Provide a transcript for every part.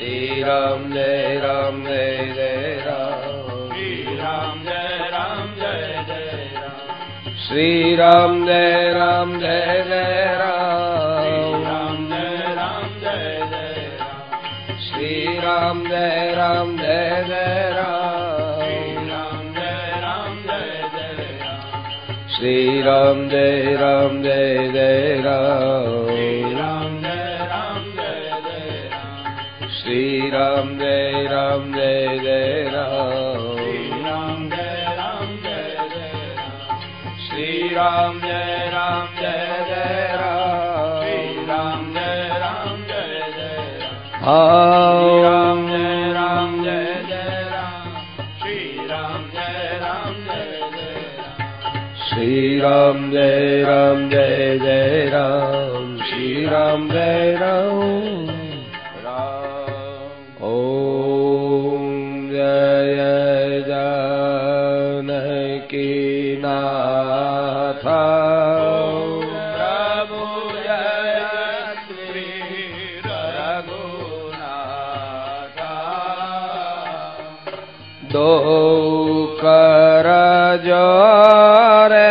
Shri Ram Jai Ram Jai Jai Ram. Shri Ram Jai Ram Jai Jai Ram. Shri Ram Jai Ram Jai Jai Ram. Shri Ram Jai Ram Jai Jai Ram. Shri Ram Jai Ram Jai Jai Ram. Shri Ram Jai Ram Jai Jai Ram. Shri Ram Jai Ram Jai Jai Ram. Shri Ram Jai Ram Jai Jai Ram. Ram Jai Ram Jai Jai Ram. Shri Ram Jai Ram Jai Jai Ram. Shri Ram Jai Ram Jai Jai Ram. Shri Ram Jai Ram. Om Jai Janaki Natha. दो कर जोरे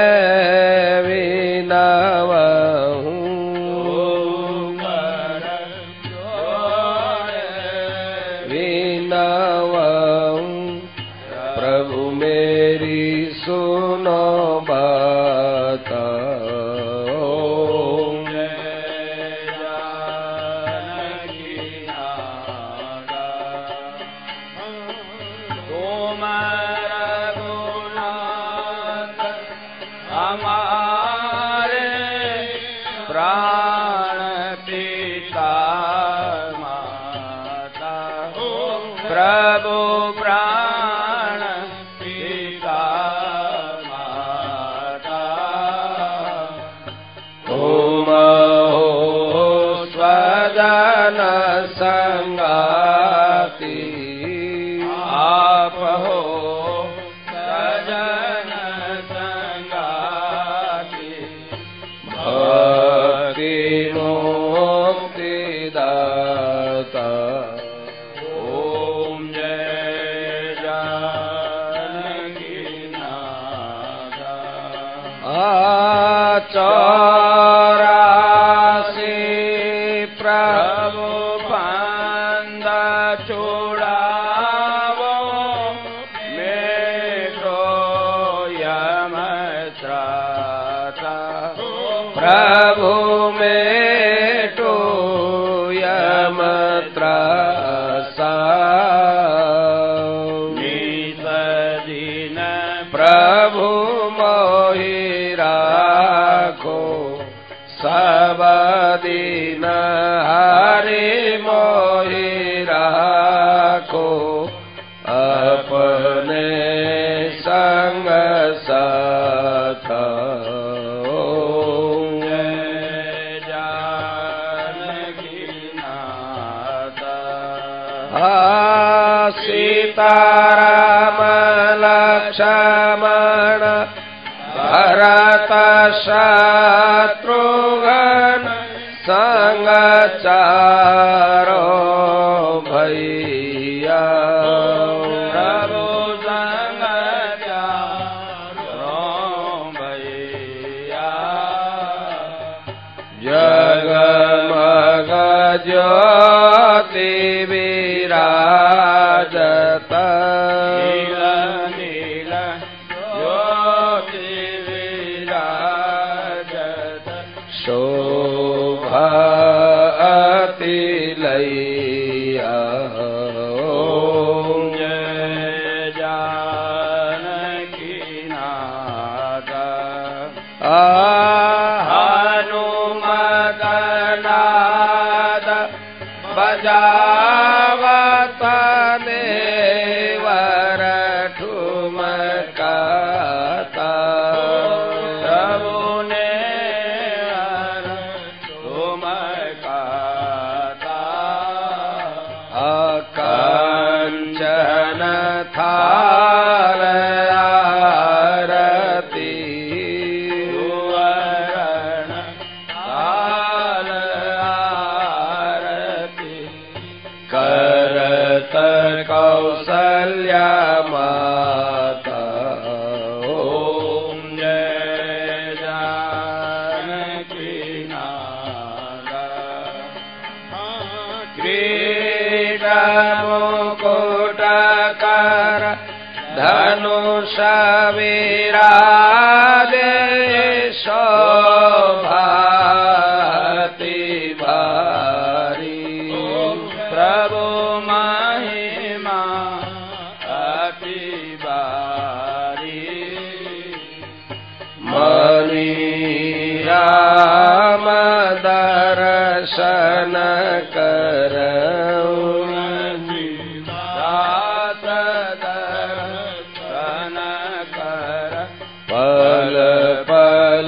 विनवहूँ. प्रभु मेरी सुनो बात. संगाती आप हो सजन संगाती. भक्ति मुक्ति दाता. ओम जय जानकी नाथा. चौरासी प्रभु पंद चुड़ावो मेटो यम त्राता. प्रभु मेटो यम त्रासा. नित दिन प्रभु मोहि राखो. सब दिन हरि मोहि राखो. अपने संग साथ. ओम जय जानकी नाथा. सीताराम लक्ष्मण भरत शत्रुघ्न संग चारो भैया. प्रभु संग चारो भैया. जगमग ज्योति विराजत. नील ज्योति विराजत. शोभा अतिलया. ओम जय जानकी नाथा. हनुमत नाद बजावत नेवर ठुमकाता. प्रभु नेवर ठुमकाता. कंचन थाल आरती. सुवर्ण थाल आरती. कर भक्त कौसल्या माता। ओम जय जानकी नादा। क्रीडा मुकुटकर धनुष विराजे शोभाति भारी। प्रभु महिमा अति भारी। मणि राम दर्शन करऊं दास दर्शन कर। पल पल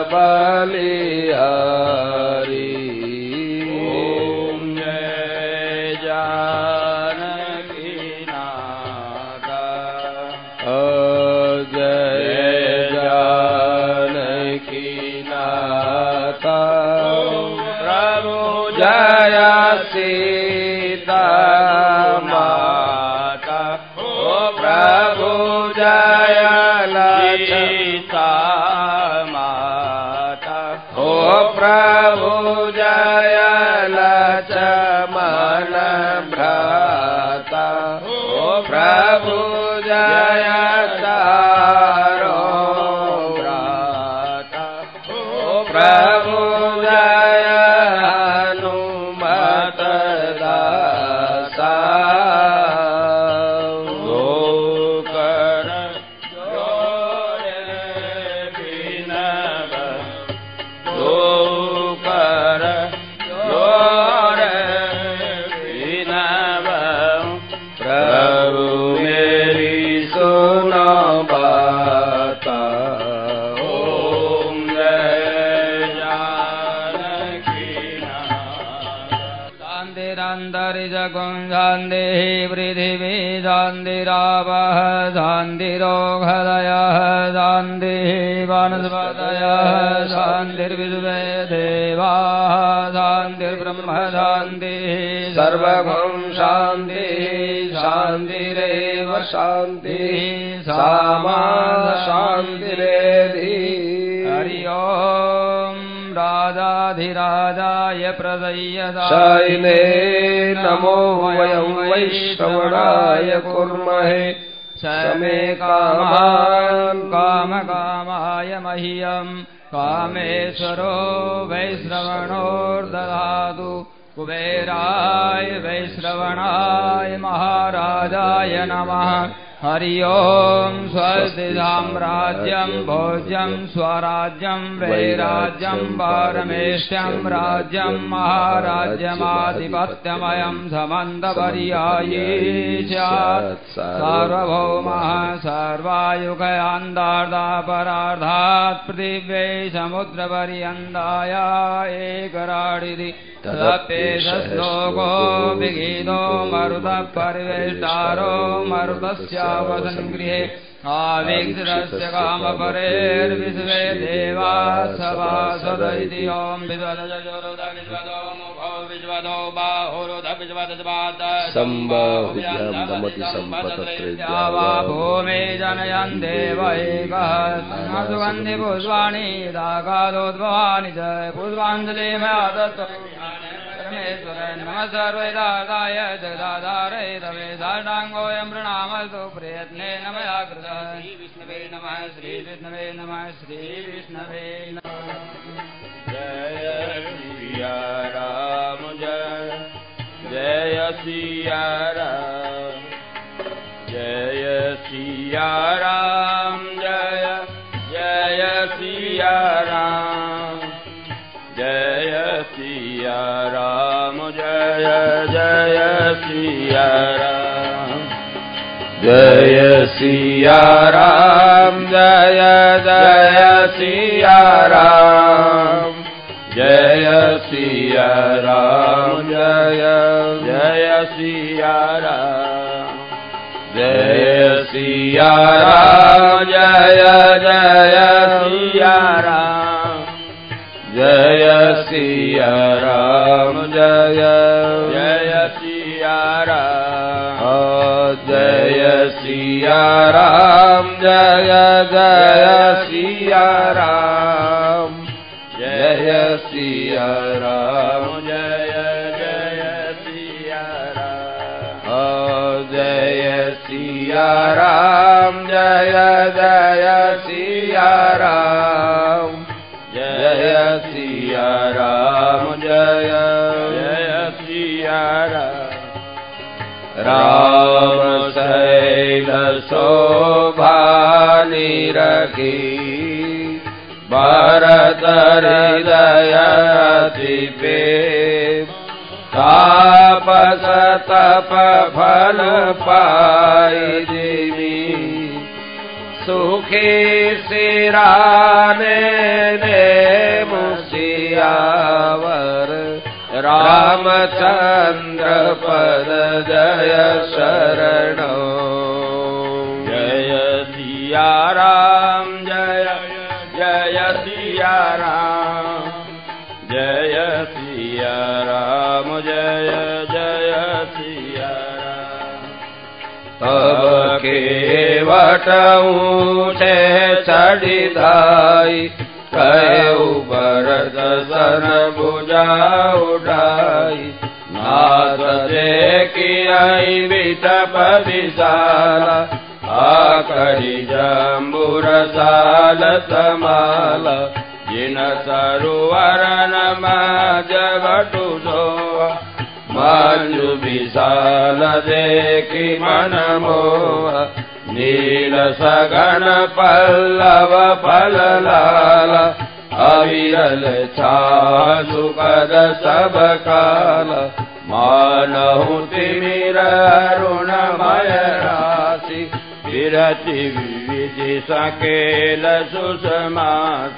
बलिहारी। ओम जय जानकी नादा। जय जानकी नाथा। प्रभु जय सीता माता। ओ प्रभु जय सीता माता। ओ प्रभु जय लक्ष्मण भ्राता। ओ प्रभु जय चारो भ्राता। ओ प्रभु जय हनुमत दासा। गोकर जोरे बिनव। गोकर जोरे बिनव। प्रभु मेरी सुनो बाता। ओम जय जानकी नादा। शान्तिरन्तरि जगुं शान्तिः पृथिवी शान्तिरापः शान्तिरोषधयः शान्तिः वनस्पतयः शान्तिर्विश्वे देवाः शान्तिर्ब्रह्म शान्तिः सर्वगुण शान्तिः शान्तिरेव शान्तिः सामा शान्तिरेधि। हरि ओम राजाधिराजाय प्रदय्यता शयने नमो वयं वैश्रवणाय कुर्महे समे कामान् कामकामाय मह्यं कामेश्वरो वैश्रवणोर्दधातु कुबेराय वैश्रवणाय महाराजाय नमः। हरि ओम स्वस्ति साम्राज्यं भोज्यं स्वराज्यं वैराज्यं पारमेष्ठ्यं राज्यं महाराज्यमाधिपत्यमयं समन्तपर्यायी स्यात्। सार्वभौमः सर्वायुगयान्तार्धापरार्धात् पृथिव्यै समुद्रपर्यन्ताय एकराडिति तदप्येष श्लोको विगीतो मरुतः परिवेष्टारो मरुतस्यावसङ्गृहे आविग्रस्य कामपरेर्विश्वे देवाः सभासद इति ॐ विश्वदजोरुद विश्वदो मुखो विश्वदो बाहुरुद विश्वदज्वात सम्बाहुभ्यां सम्पतत्रेभ्यः वा भूमे जनयन् देव एकः सुगन्धि पुष्पाणि दाकालोद्भवानि च पुष्पाञ्जलिमयादत्तो परमेश्वर नमः सर्वैदाय जगदाधारे तवे साष्टाङ्गोऽयं प्रणामस्तु प्रयत्नेन मया कृतः। श्रीविष्णवे नमः श्रीविष्णवे नमः श्रीविष्णवे नमः। जय सिया राम जय जय सिया राम। जय सिया राम जय जय सिया राम। जय सिया राम जय जय सिया राम। जय सिया राम जय जय सिया राम। जय सिया राम जय जय सिया राम। जय सिया राम जय जय सिया राम। जय सिया राम जय जय सिया राम जय सिया राम जय जय सिया राम जय सिया राम जय जय सिया राम जय सिया राम जय जय सिया राम जय सिया राम जय जय सिया राम राम शैल शोभा निरखी भरत हृदय दीपे तापस तप फल पाई देवी सुखी सिराने दे मुसियावर रामचंद्र पद जय शरणो जय सिया राम जय जय सिया राम जय सिया राम जय जय सिया राम तब केवट ऊँचे चढ़ी धाई कहो भरत सन भुजा उठाई नाथ देखी आई विटप विशाला आकड़ी जम्बुर साल तमाला जिन सरोवरन जगटु सोहा मंजु विशाल देखी मन मोहा नील सगन पल्लव फल लाला अविरल सुखद सब काल मानहु तिमिर अरुणमय राशि विरति विविधि सकेल सुषमास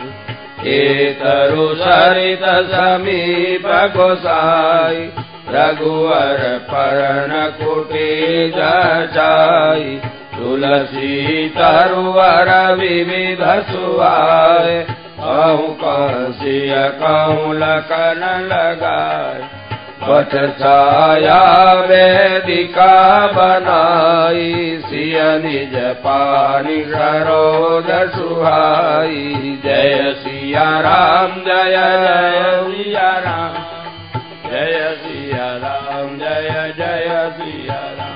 एतरु सरित समीप गोसाई रघुवर पर्ण कुटी जाई तुलसी तरुवर विविध सुहाए कहूँ कंसिय कहूँ लखन लगाए पट छाया वेदिका बनाई सिय निज पानी सरोज सुहाई जय सिया राम जय जय सिया राम जय सिया राम जय जय सिया राम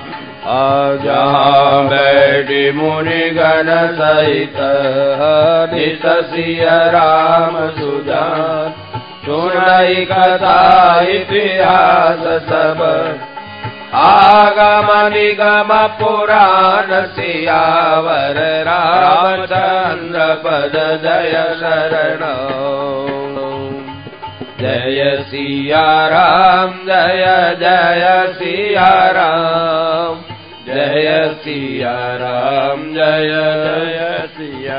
जहाँ बैठी मुनि गण सहित हरित सिया राम सुजान सुनई कथा इतिहास सब आगम निगम पुराण सियावर रामचंद्र पद जय शरण जय सिया राम जय जय सिया राम जय सिया राम जय जय सिया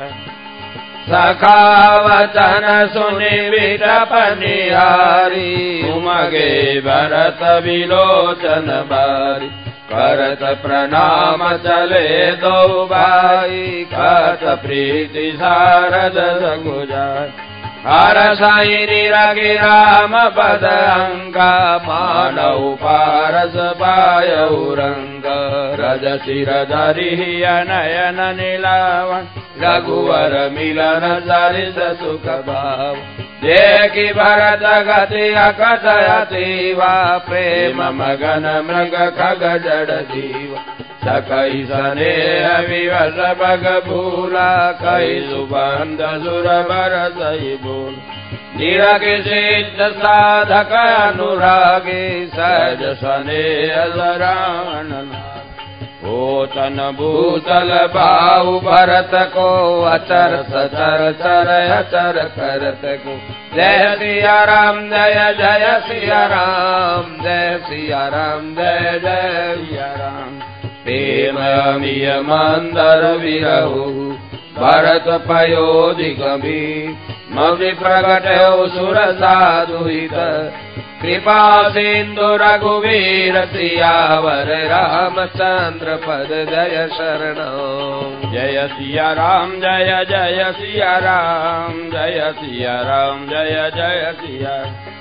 सखा वचन सुनि विटप निहारी उमगे भरत विलोचन बारी करत प्रणाम चले दो भाई कत प्रीति सारद सगुजाई हर साई निरगी राम पद अंगा मानव पारस पायऊ रंग रज सिर धरि नयन नीलावन रघुवर मिलन सरिस सुख भाव देखि भरत गति अकथ अतीवा प्रेम मगन मृग खग जड़ जीव सकई स्नेह विवश बग भूला कई सुबंध सुर बरसई बोल निरखि सिद्ध साधक अनुरागे सहज स्नेह सरावन ओ तन भूतल भाऊ भरत को अचर सचर चर अचर करत को जय सिया राम जय जय सिया राम जय सिया राम जय जय सिया राम प्रेम अमिय मंदर विरहु भरत पयोधि गंभीर मौनि प्रगट सुर साधु हित कृपा सिंधु रघुवीर सियावर रामचंद्र पद जय शरण जय सिया राम जय जय सिया राम जय सिया राम जय जय सिया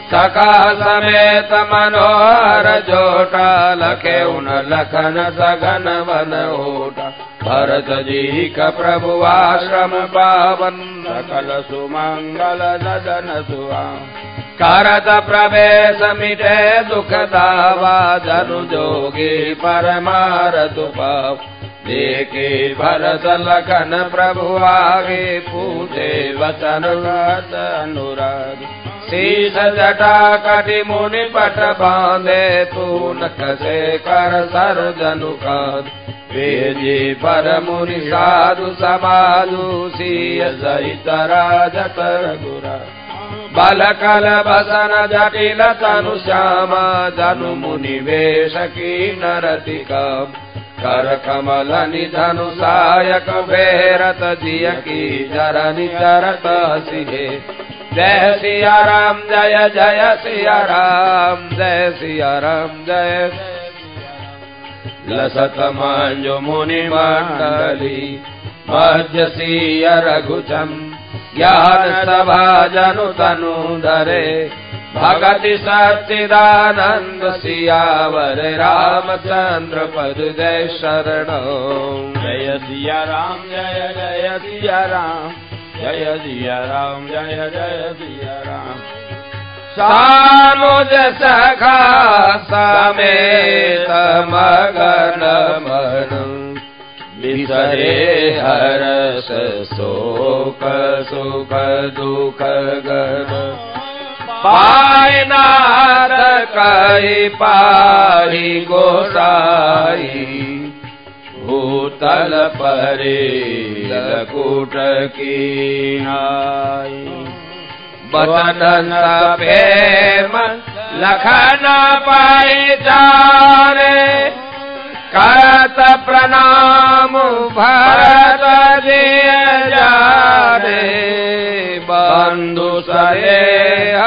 सखा समेत मनोहर जोटा लखे उन लखन सघन वन ओटा भरत जी का प्रभु आश्रम पावन सकल सुमंगल सदन सुहावन करत प्रवेश मिटे दुख दावा जनु जोगी परमारथ पाव देखे भरत लखन प्रभु आगे पूछे वचन अनुराग शीश जटा कटि मुनि पट बांधे पूनक से कर सर जनु काद वेजी पर मुनि साधु समाधु सीय सहित राजत रघुरा बल कल बसन जटिल तनु श्यामा जनु मुनि वेश की नरति काम कर कमल निधनु सायक भेरत जिय की जरनि चरत सिहे जय सिया राम जय जय सिया राम जय सिया राम जय लसत मांजो मुनि मंडली मध्य सिया रघुचम ज्ञान सभा जनु तनु धरे भगति सच्चिदानंद सियावर रामचंद्र पद जय शरण जय सिया राम जय जय सिया राम जय सिया राम जय जय सिया राम सानुज सखा समेत मगन मन बिसरे हरस शोक सुख दुख गन पाय नाथ कहि पाहि गोसाई भूतल परे लकुट की नाई बचन प्रेम लखन पाई जाने करत प्रणाम भरत दिय जाने बंधु सदेह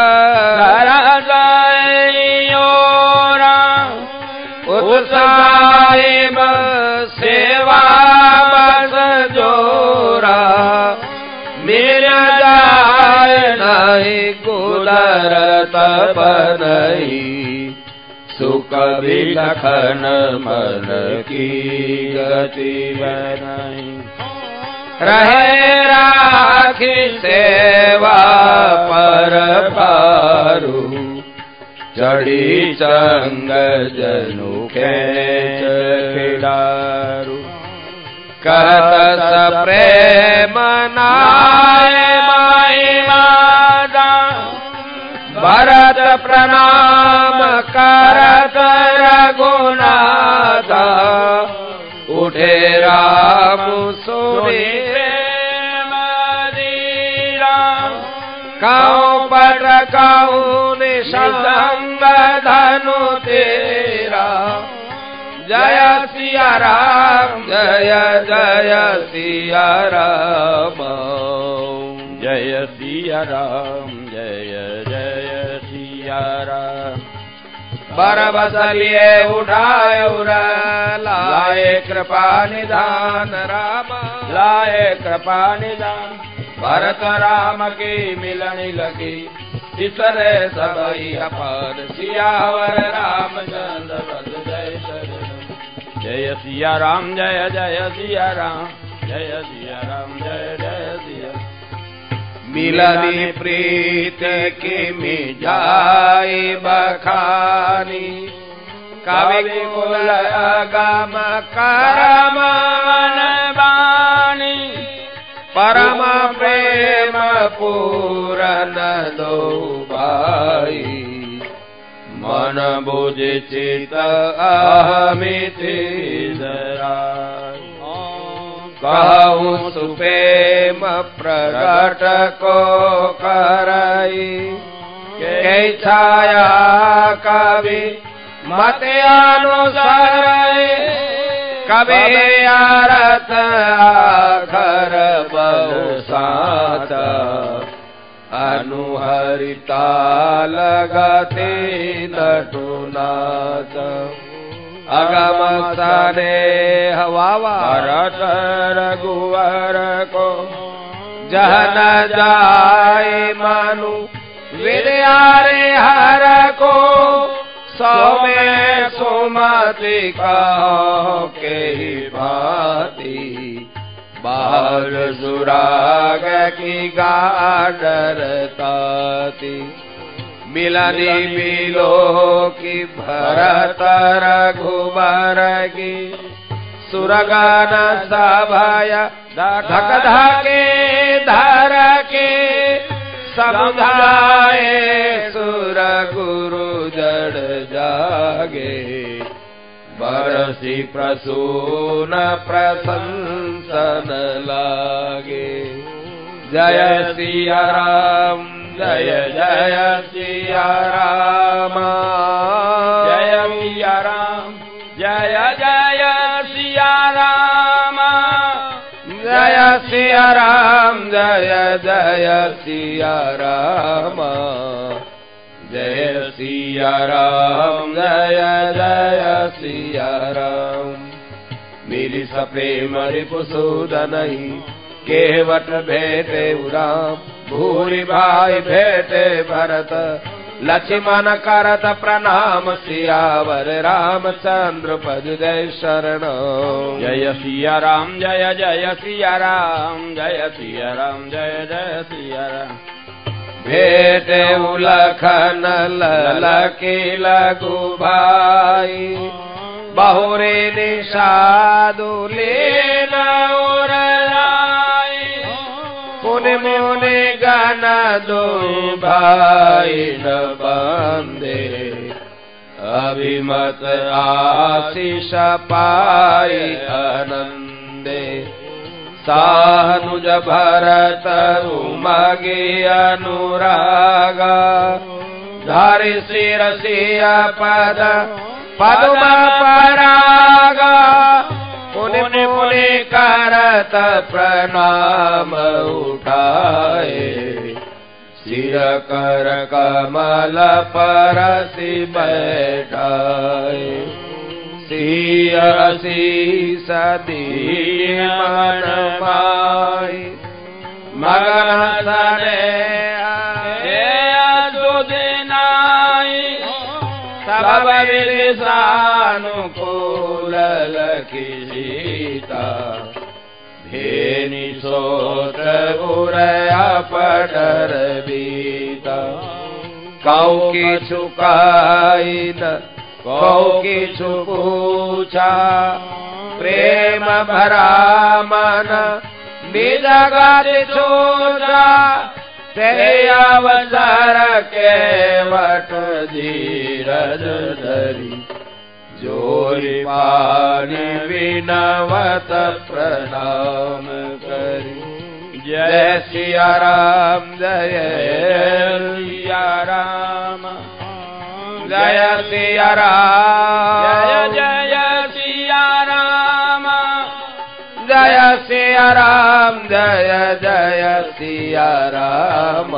उत्साहिब सेवा बस जोरा मिल जाय नहीं कुदरत बनई सुख विलखन मन की गति बनई रहे राखी सेवा पर पारू चढ़ी चंग जनु खेच खिलारू कहत प्रेम नाय माई मादा भरत प्रणाम करत रघुनाथा उठे राम सुनी प्रेम दीरा काऊ पट काऊ निसंग धनु तेरा जय सिया राम जय जय सिया राम जय सिया राम जय जय सिया राम बरबसलिए उठाए लाए कृपा निधान राम लाए कृपा निधान भरत राम की मिलनी लगी इसरे सबई अपार सियावर रामचंद्र पद जय शरण जय सिया राम जय जय सिया राम जय सिया राम जय जय सिया मिलनी प्रीत की मिजाई बखानी कवि कुल अगम करम बानी परम प्रेम पूरन दो भाई मन बुझ चित अहमिति जराई कहूँ सुप्रेम प्रगट को करई के छाया कवि मत अनुसरई कवि आरत आखर बहु सात अनुहरिता लगते नटुनाथ अगम सने हवावा भरत रघुवर को जहन जाय मनु विद्या प्यारे हर को सौ में सुमति कहो के ही भांति बाल सुराग की गाडरताती मिलनी मिलो की भरत रघुबर की सुरगान सभय धक धके धर के समुदाय सुर गुरु जड़ जागे बरसी प्रसून प्रशंसन लागे। जय सिया राम जय जय सिया राम जय सिया राम जय जय सिया राम जय सिया राम जय जय सिया राम जय सिया राम जय जय सिया राम। मेरी सप्रेम रिपुसूदनहि केवट भेटे राम भूरि भाई भेटे भरत लक्ष्मण करत प्रणाम सियावर रामचंद्र पद जय शरण। जय सिया राम जय जय सिया राम जय सिया राम जय जय सिया राम। भेटे लखन ललकी लघु भाई बहुरे निषादु लेन मुनि मुनि गण दो भाई न बंदे अभिमत आशीष पाई आनंदे सानुज भरत उमगे अनुरागा धारि शिरसिया पद पद्म परागा मुनि मुनि करत प्रणाम उठाए सिर कर कमल परसि बैठाए सिया शीस दिए मन माई मगन सने सब सानुकूल लखी सीता भेनि सोत उरया पडर बीता कौ की छुकाई न कौ की छुपूछा प्रेम भरा मन निज गति छोजा ते अवसर केवट धीरज धरी जोरी पानी विनवत प्रणाम करी। जय सिया राम जय सिया राम जय सिया राम जय जय सिया राम जय सिया राम जय जय सिया राम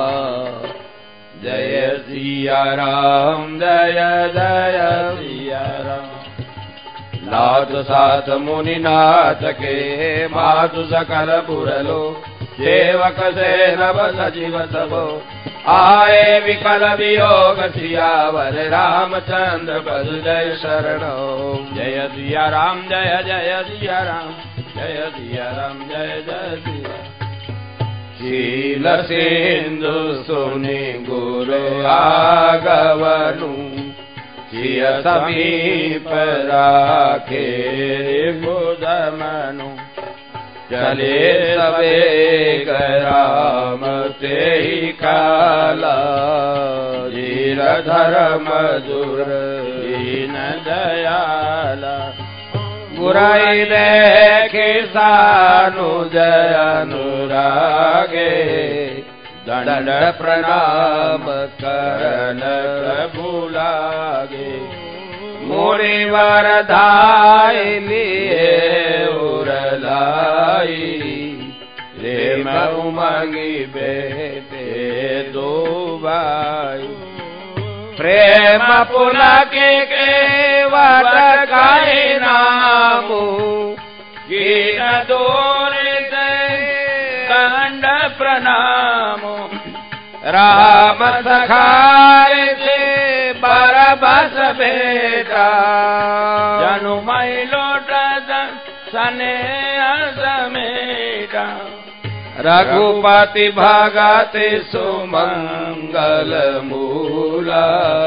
जय सिया राम जय जय सिया राम। नाथ साथ मुनि नाथ के मातु सकल पुरलो सेवक से नभ सजीव सबो आए विकल वियोग सियावर रामचंद्र पद जय शरणो। जय सिया राम जय जय सिया राम जय सिया राम जय जय सिया। शील सिंधु सुनि गुरु आगवनु सिय समीप राखे बुधमनु चले सबे राम ते ही काला धीर धर्म जुर दीन दयाला बुराई देखे सानु जय अनुरागे दंड प्रणाम करन भूलागे मुनि वरदाई लिए उरलाई प्रेम उमंगी बेटे दो भाई प्रेम पुलके केवट गाय नामु गीत दूर से दंड प्रणाम राम सखारे से बरबस बेटा जनु मैलो सने समेटा रघुपति भगति सुमंगल मूला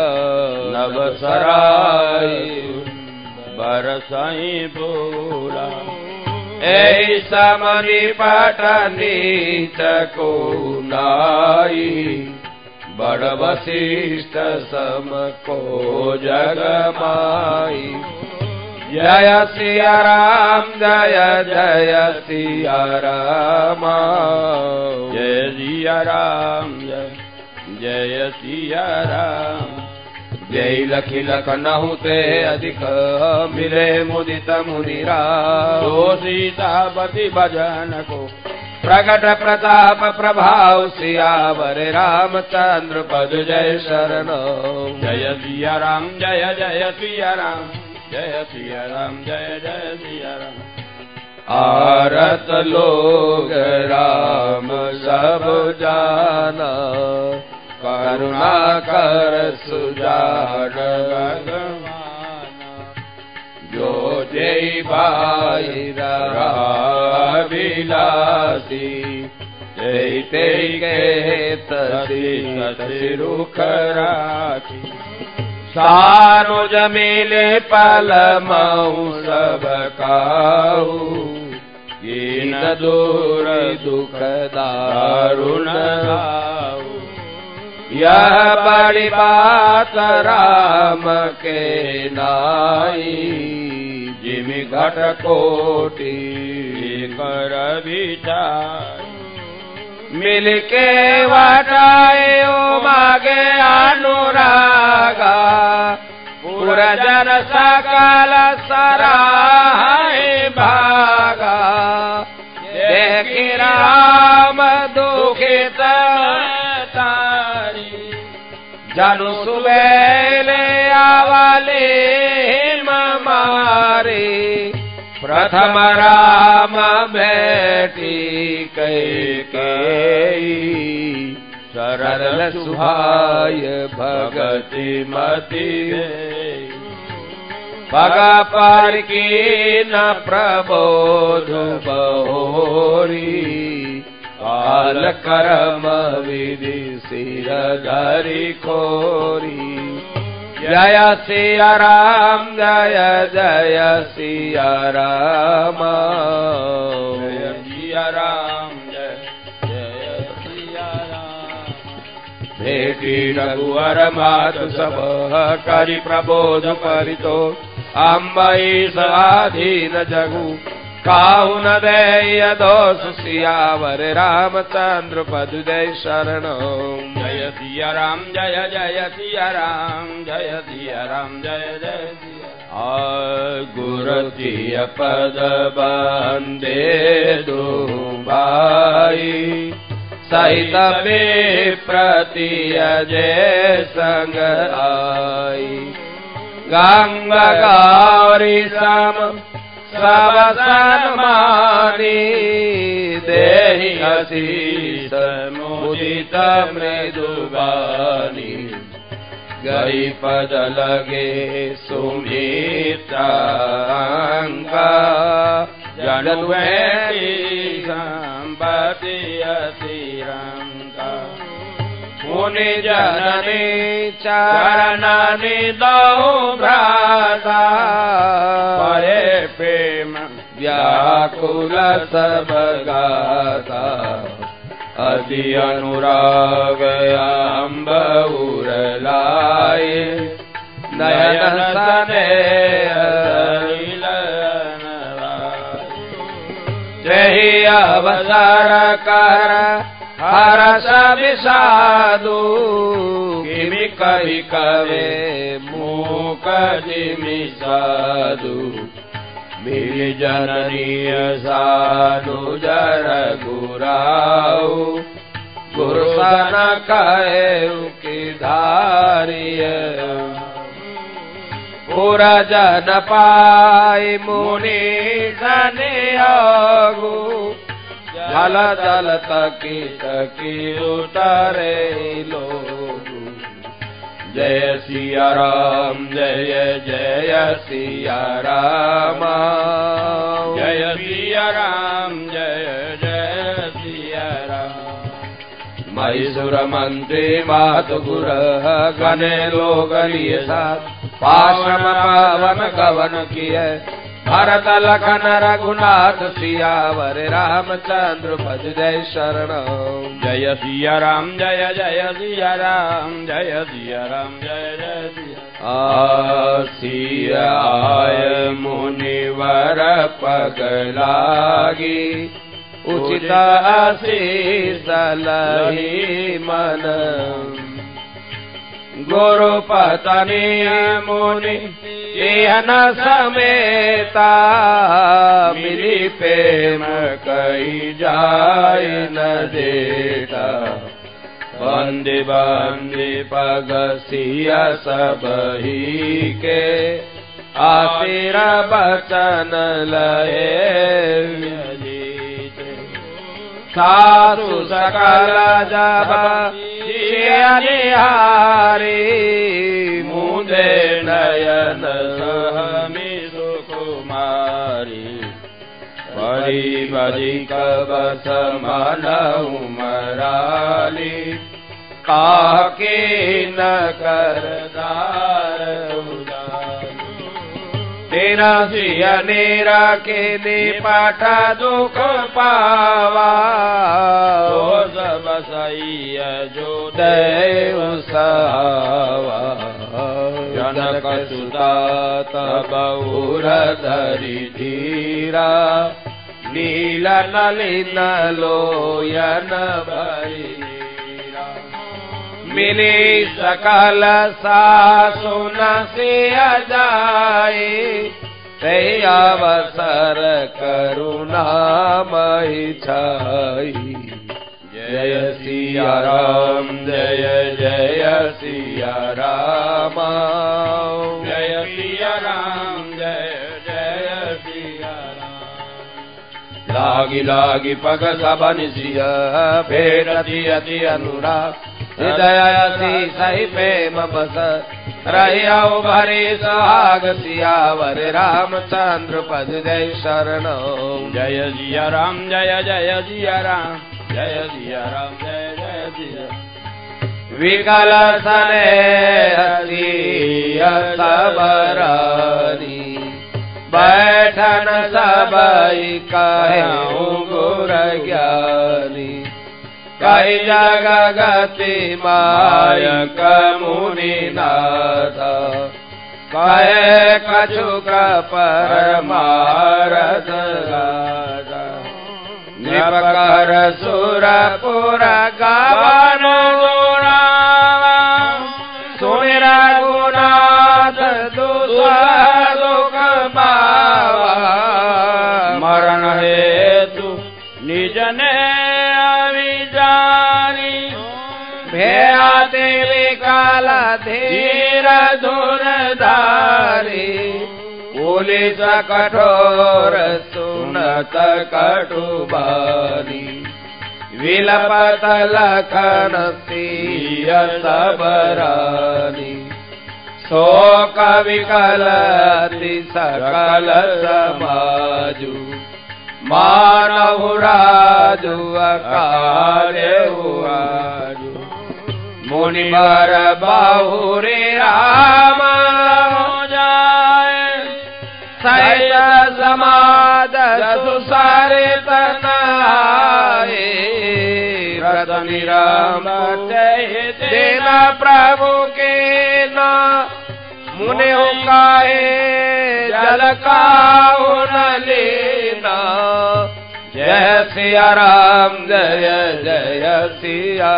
नवसराय बरसाई बोला ऐसा मणि पट नीच को नाई बड़ वशिष्ठ सम को जग माई जय सिया राम जय जय सिया राम जय सिया राम जय जय सिया राम जय लखी लखनऊ ते अधिक मिले मुदित मुनिरा तो सीतापति भजन को प्रकट प्रताप प्रभाव सियावर रामचंद्र पद जय शरण जय सिया राम जय जय सिया राम जय सिया राम जय जय सिया राम आरत लोग राम सब जाना करुणा कर सुजान भगवान जो जय भाई राविलासी जय ते के तसी रुख राखी सानो जमीले पल मऊ सब काऊ कीन दूर दुख दारुण यह बड़ी बात राम के नाई जिमि घट कोटि कर विचार मिल के वटाए मागे अनुरागा पुरजन सकल सराहे भागा देखी राम दुखित तारी जनु सुबेले आवले मारे प्रथम राम बेटी कैकेयी सरल सुभाय भगति मति भगा पार की न प्रबोध बहोरी काल कर्म विधि सिर धरि खोरी जय सिया राम जय जय सिया राम जय सिया राम जय जय सिया राम भेटी रघुवर मातु सब करि प्रबोध परितो अम्बई स्वाधीन जगु काहु न देय दोष सियावर रामचंद्र पद जय शरण जय सिया राम जय जय सिया राम जय सिया राम जय जय सिया गुरुतिय पद बंदे दो भाई सहित में प्रतिय जय संग आई गंगा गौरी सम सब सन्मानी देहि आशीष मुदित मृदुबानी गई पद लगे सुमित्रांका जनु संपत्ति अतिरंका मुनि जननी चरणनि दो भ्राता परे प्रेम व्याकुल सब गाता अति अनुराग अम्ब उरलाए नयन सने जहि अवसर कर हरस विषादु किमि कहि कवे मूक जिमि साधु मिल जननीय साधु जर गुराऊ गुरुसन कहे की धारिय पूरा जन पाई मुनि सनियोगु फल जल तकी तकी उतरे लोग। जय सिया राम जय जय सिया राम, जय सिया राम जय जय सिया राम। मैसूर मंत्री मातु गुर गणे लोग लिए साथ, पाशम पावन गवन किए भरत लखन रघुनाथ सियावर रामचंद्र पद जय शरणम। जय सिया राम जय जय सिया राम, जय सिया राम जय जय सिया। सियाय मुनिवर पग लागी, उचित आशीष लहि मन। गुरु पत्नी मुनि एहन समेता, मिली प्रेम कई जाय न देता। बंदे बंदे पग सिया सबही के, आशीर बचन लहे। सासु सकल जब निहारी, मुदे नयन सहमी सुकुमारी। बड़ी बड़ी कबस मनहु मराली, काके न करदार उदारी। तेरा सिया नेरा के निपट दुख पावा, तो सब सही जो देव सहावा। जनक सुता तब उर धरि धीरा, नील नलिन लोयन भरी। मिली सकल सासु न सिया जाए, ते अवसर करुणामयि छाई। जय सिया राम जय जय सिया राम, जय सिया राम जय जय सिया राम। लागी लागी पग सबन सिया, भेटति अति अनुराग। हृदय सही प्रेम बस, रहियो भरे सुहाग। सियावर रामचंद्र पद जय शरणम। जय सिया राम जय जय सिया राम, जय सिया राम जय जय सिया। विकल स्नेह सिया सबरानी, बैठन सबई कहूँ गुर ज्ञानी। कई जग गति मायक मुनि नाथा, कहे कछुक परमारथ गाथा। नृपकर सुरपुर गावन गुणावा, सुनि रघुनाथ दुख पावा। मरण हेतु निज ने भेयाते विकल धीर धुरधारी। पुलिस कठोर सुनत कटुबानी, विलपत लखन सिया सबरानी। शोक विकलति सकल समाजु, मानहु राजु अकार्यहु आजु। मुनिवर बाहुरे राम जाए, सहित समाद सुसारित नाए। रतनि राम देना प्रभु के ना, मुनि काहे जल काहु न लेना। जय सिया राम जय जय सिया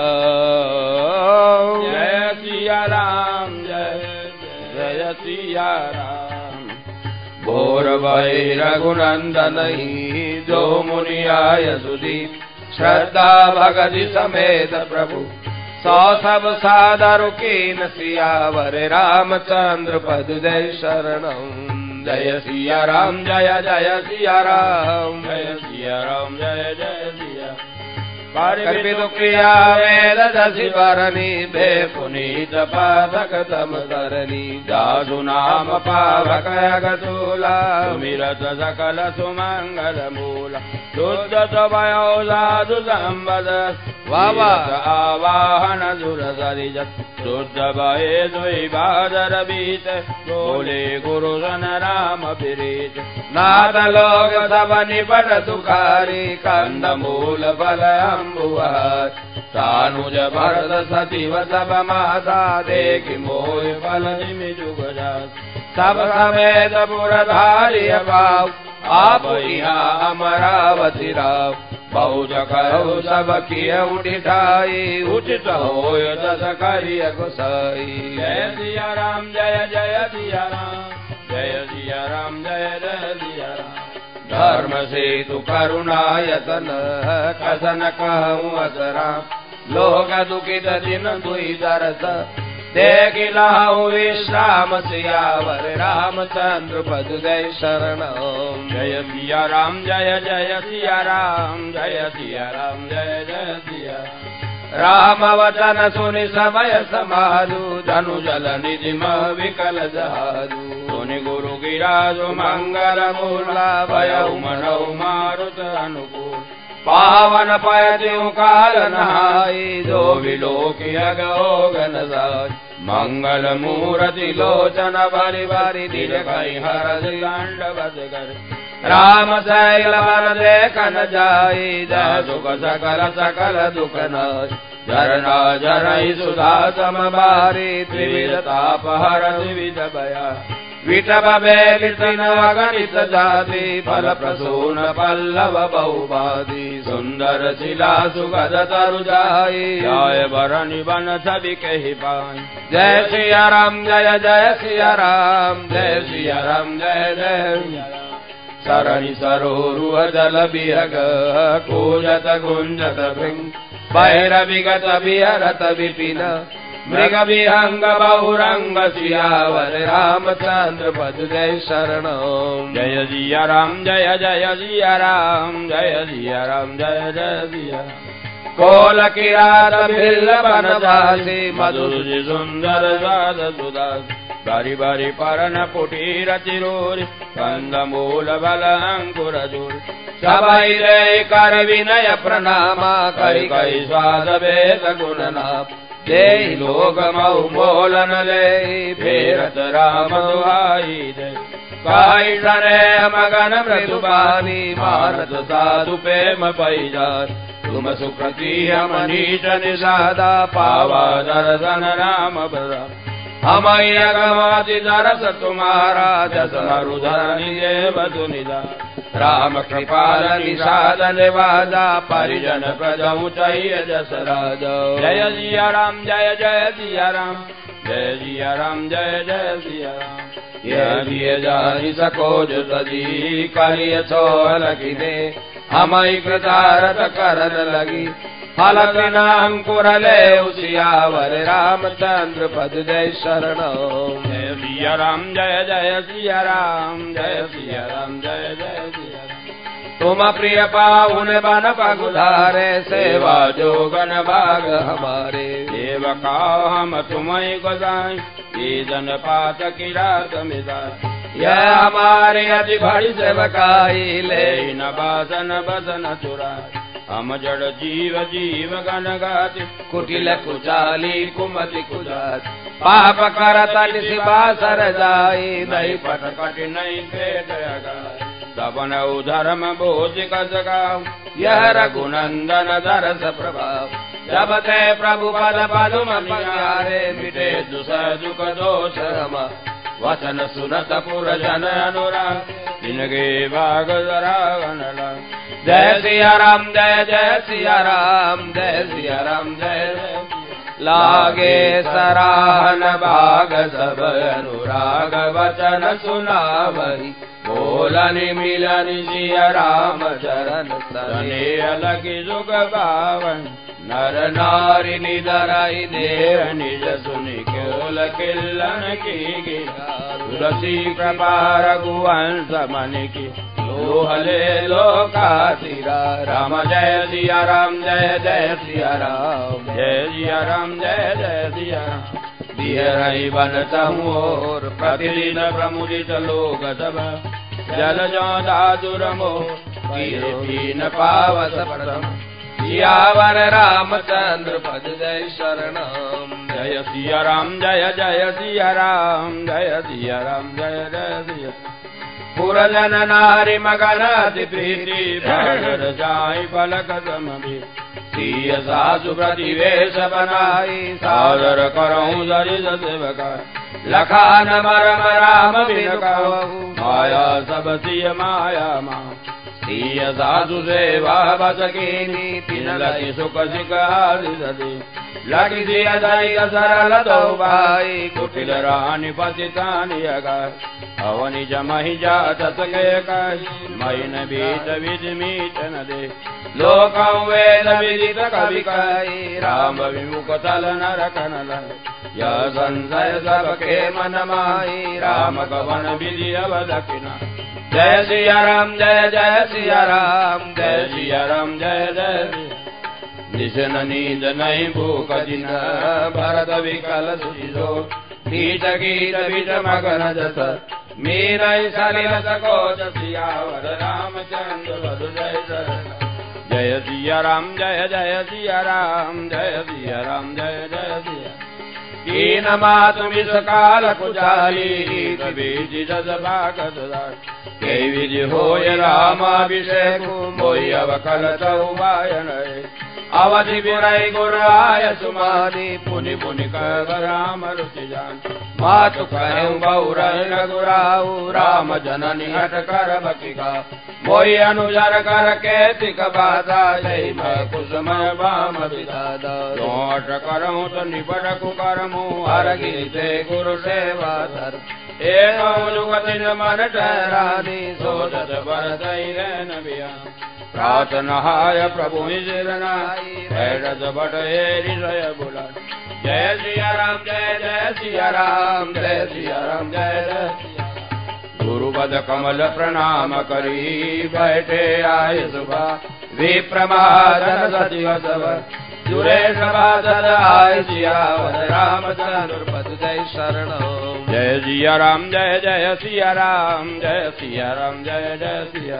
राम, जय सिया राम जय जय सिया राम। भोर भय रघुनंदन जो मुनि आय सुधी, श्रद्धा भगति समेत प्रभु सौ सब सादर कीन। सियावर रामचंद्र पद जय शरणम। जय सिया राम जय जय सिया राम जय सिया राम जय जय सिया कल्पित क्रिया वेद दशि वरणी बे पुनीत पाठक तम करणी जासु नाम पावक अगतूला सुमिरत सकल सुमंगल मूला शुद्ध स्वयो साधु संवद वावा आवाहन दुर सरिजत शुद्ध भये दुई बादर बीत बोले गुरु सन राम विरीत नाथ लोग सब निपट दुखारी कंद मूल फल अम्बुहार सानुज भरत सचिव सब माता देखि मोह फल निमि जुग जात सब समेत पुरधारी भाव आप यहाँ अमरावती राव बहुत कहो सब किय उठाई उचित होय दस करिय गोसाई जय सिया राम जय जय सिया राम जय सिया राम जय जय सिया राम धर्म सेतु करुणायतन कसन कहूँ असरा लोक दुखित दिन दुई दरस देखि लाहु विश्राम सियावर रामचंद्र पद जय शरण जय सिया राम जय जय सिया राम जय सिया राम जय जय सिया राम वचन सुनि समय समाधु धनु जल निधि मह विकल जहादु सुनि गुरु गिराजो मंगल मूला भयउ मनउ मारुत अनुकूल पावन पयतिउ काल नहाई जो विलोकी अगोगन साई मंगल मूर्ति लोचन भरि भरि दीर्घई हरष दंडवत कर राम शैल वन देखन जाई जय सुख सकल सकल दुख नाश झरना झरई सुधा सम बारी त्रिविध ताप हर विविध भया विटप बेलित अगणित जाति फल प्रसून पल्लव बहुबादी सुंदर शिला सुगध तरु जाई जय बरनि बन छवि कहि पाई जय सिया राम जय जय सिया राम जय सिया राम जय जय सरणी सरोरुह जल बिहग कूजत गुंजत भृंग भैरविगत बिहरत विपिन मृग विहंग बहुरंग सियावर रामचंद्र पद जय शरण जय सिया राम जय जय सिया राम जय सिया राम जय जय सिया कोल किरात भिल्ल बन जासी मधुर सुंदर स्वाद सुदास बारी बारी परन कुटीर चिरूरि कंद मूल बल अंकुर जूर सबै जय कर विनय प्रणामा कई कई स्वाद वेद गुण नाम जय लोक मऊ मोलन ले फेरत राम दुहाई दे कई सने मगन मृदुबानी मानत साधु प्रेम पैजान तुम सुकृति हम नीच निषादा पावा दर्शन राम बरा हम अगमादि दरस तुम्हारा जस मरुधरणी देव सुनिदा राम कृपाल निषाद निवादा परिजन प्रजऊ चैय जस राजा जय सिया राम जय जय सिया राम जय सिया राम जय जय सिया राम ये जानी सको जो तजी करिय छो लगिने हम कृतारत करन लगी फल अंकुर ले उसियावर रामचंद्र पद जय शरण जय सिया राम जय जय सिया राम जय सिया राम जय जय सिया राम तुम प्रिय पाहुन बन पगुधारे सेवा जोगन भाग हमारे सेवका हम तुम्हें गोसाई ये जन पात किरात मिदा यह हमारे अति बड़ी सेवकाई ले न बासन बसन चुरा हम जड़ जीव जीव गण गाति कुटिल कुचाली कुमति कुजात पाप करत निशिबा सर जाई नहीं पट कटि नहीं पेट अगाई सपन धर्म बोझ कस गाऊ यह रघुनंदन दरस प्रभाव जब ते प्रभु पद पदुम प्यारे मिटे दुस दुख दोष हमा वचन सुनत पुर जन अनुराग जिनके भाग रावण जय सिया राम जय जय सिया राम जय सिया राम जय लागे सराहन भाग सब अनुराग वचन सुनावही बोलनि मिलनि सिया राम चरण सने अलगी जुग बावन नर नारी निदराई देव निज सुनि केवल किल्लन की गिरा तुलसी कृपा रघुवंश मन की लोहले लोकातीरा। राम जय सिया राम जय जय सिया राम जय सिया राम जय जय सिया राम। बिहरहि बन तहुओर प्रतिदिन प्रमुदित लोक सब। जल जो दादुर मोह पीन पावत प्रथम। सियावर रामचंद्र पद जय शरणम। जय सिया राम जय जय सिया राम जय सिया राम जय जय सिया। पुरजन नारी मगन अति प्रीति भागर जाय पलक समभि। सिय सासु प्रतिवेश बनाई सादर करऊं दरिद सेवका। लखान मरम राम बिन कहूँ माया सब सिय माया माँ। सिय सासु सेवा बस कीनी तिन लगी सुख सिखारी सदी। लगी सिय दैक सरल दो भाई कुटिल रानी पतितानि अगाय। अवनि जमहि जात सके कहि महीन बीत विधि मीट न दे। लोकं वेद विदित कवि कहि राम विमुख तल नरक न लय। यह संशय सबके मन माही राम कवन विधि अवदकिना। जय सिया राम जय जय सिया राम जय सिया राम जय जय। निशन नींद नहीं भूख दिन भरत विकल सुजिसो। गीत गीत बीच मगन जस मीरई सलिल सकोच। सियावर रामचंद्र बधु जय शरण। जय सिया राम जय जय सिया राम जय सिया राम जय जय सिया। कीन मातु विषकाल कुचाली बीज जस भागत दास। कई विधि होय रामाभिषेक मोहि अवकल चौबायन। अवधि विरय गुर आय सुमानी पुनि पुनि कह राम रुचि जान। मातु कहूँ बहुर रघुराऊ राम जननी हट कर बकिका। मोहि अनुजर कर केतिक बाधा जय मैं कुसुमय बाम विधाता। लौट करऊँ तो निपट कुकरमु हर गिरते गुरु सेवा धर। एक जुगति मन ठहरानी सोचत बरसई रहन बियान। प्रातनहाय प्रभु सिरनाई भैरत भट हृदय बुला। जय सिया राम जय जय सिया राम जय सिया राम जय जय। गुरुपद कमल प्रणाम करी बैठे आय सुबह। विप्रमादन सचिव सब जुरे सभासद आय। सियावर रामचंद्र पद जय शरण। जय सिया राम जय जय सिया राम जय सिया राम जय जय सिया।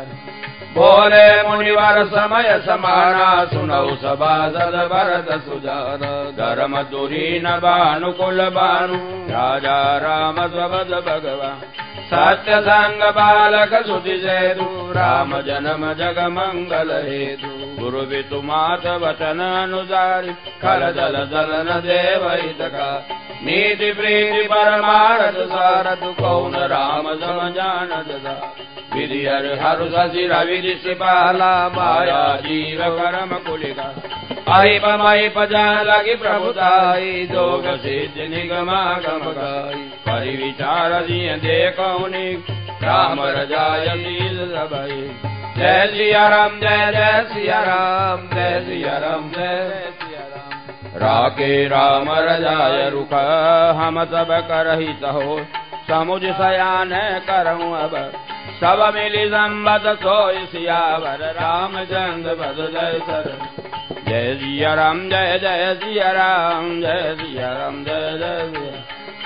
बोले मुनिवर समय समाना सुनौ सभासद भरत सुजाना। धर्म दूरी न भानुकुल भानु राजा राम सबद भगवान। सत्य संग बालक सुधि सेतु राम जन्म जग मंगल हेतु। गुरु वितु मात वचन अनुसारी खल जल दलन देव हितका। नीति प्रीति परमारथ सारथ कौन राम सम जानत सा। विधि हरु शशि रवि ऋषिपाला माया जीव कर्म कुलिका। अहिप महिप जान लगी प्रभुताई जोग सिद्धि निगमागम गाई। परिविचार दिए देखौनि राम रजाय शील सबई। जय सिया राम जय जय सिया राम जय सिया राम जय सिया राम। राके राम रजाय रुख हम सब करहि सहो। समुझ सयान करऊँ अब सब मिली संबत सोय। सियावर रामचंद्र पद जय शरण। जय सिया राम जय जय सिया राम जय सिया राम जय जय सिया।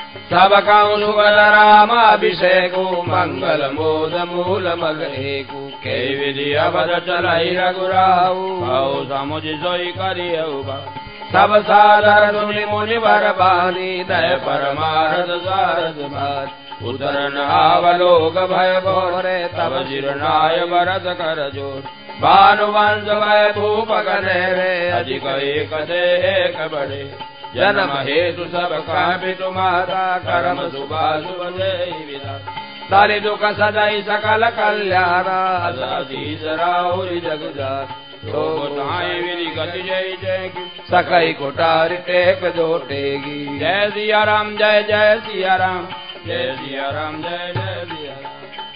सब कहूँ सुगत राम अभिषेकु मंगल मोद मूल मग एकु। कई विधि अवध चलई रघुराऊ भाऊ समुझ सोई करियऊ बा। सब सादर सुनि मुनि वर बानी दय परमारथ सारथ मान। उदर नावलोक भय भोरे तब जिरनाय भरत कर जोर। भानुवंश भय भूप गनेरे अधिक एक देख बड़े। जन्म हेतु सब कापि तुम्हारा कर्म शुभाशुभ देहि विधाता। तारि दुख सदाई सकल कल्याणा असीस राहुरि जग जात। तो गोसाई विधि गति जय जय सकई कोटारि टेक जोटेगी। जय सिया राम जय जय सिया राम जय सिया राम जय जय सिया राम।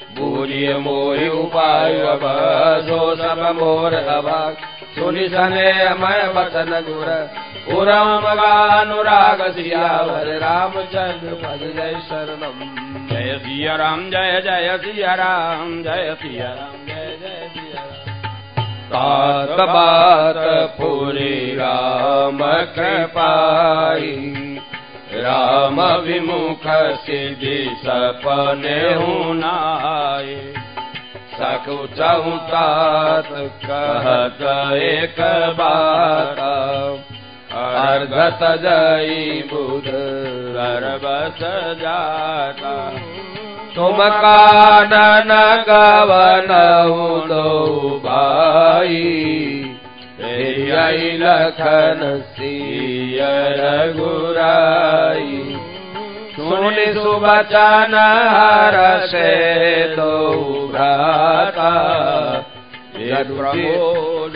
बूझिए मोहि उपाय अब सो सब मोर अभाग। सुनि सने मैं वचन गुर उरम अनुराग। सियावर रामचंद्र पद जय शरणम। जय सिया राम जय जय सिया राम जय सिया राम जय जय सिया राम। तात बात पूरी राम कृपाई, राम विमुख सिद्धि सपने हुनाए। सकुचहु तात कहत एक बात, अर्घत जई बुध सर्वस जाता। तुम कानन गवनहु दो भाई, यही लखन सिय रघुराई। सुनि सुबचन हर्षे दो भ्राता, प्रमोद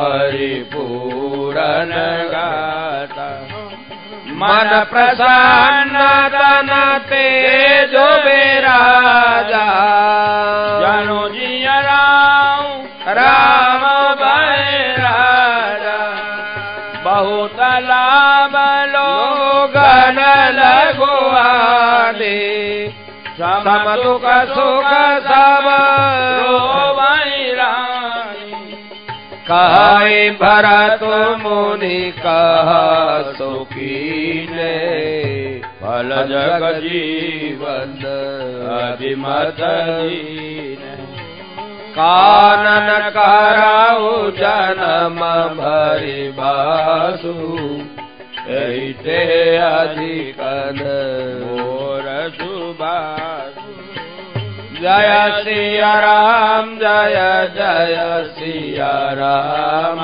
परिपूरन गाता। मन प्रसन्न तन तेजो विराजा, जनो जिया राम राम भय राजा। बहुत लाभ लोगन लगुआने, सम दुख सुख सब रोवई रानी। कहाई भरत मुनि कहा सुखीने, फल जग जीवन अभिमत दीन। कानन कराऊ जन्म भरि बासु, ऐते अधिकन मोर सुबासु। जय सिया राम जय जय सिया राम,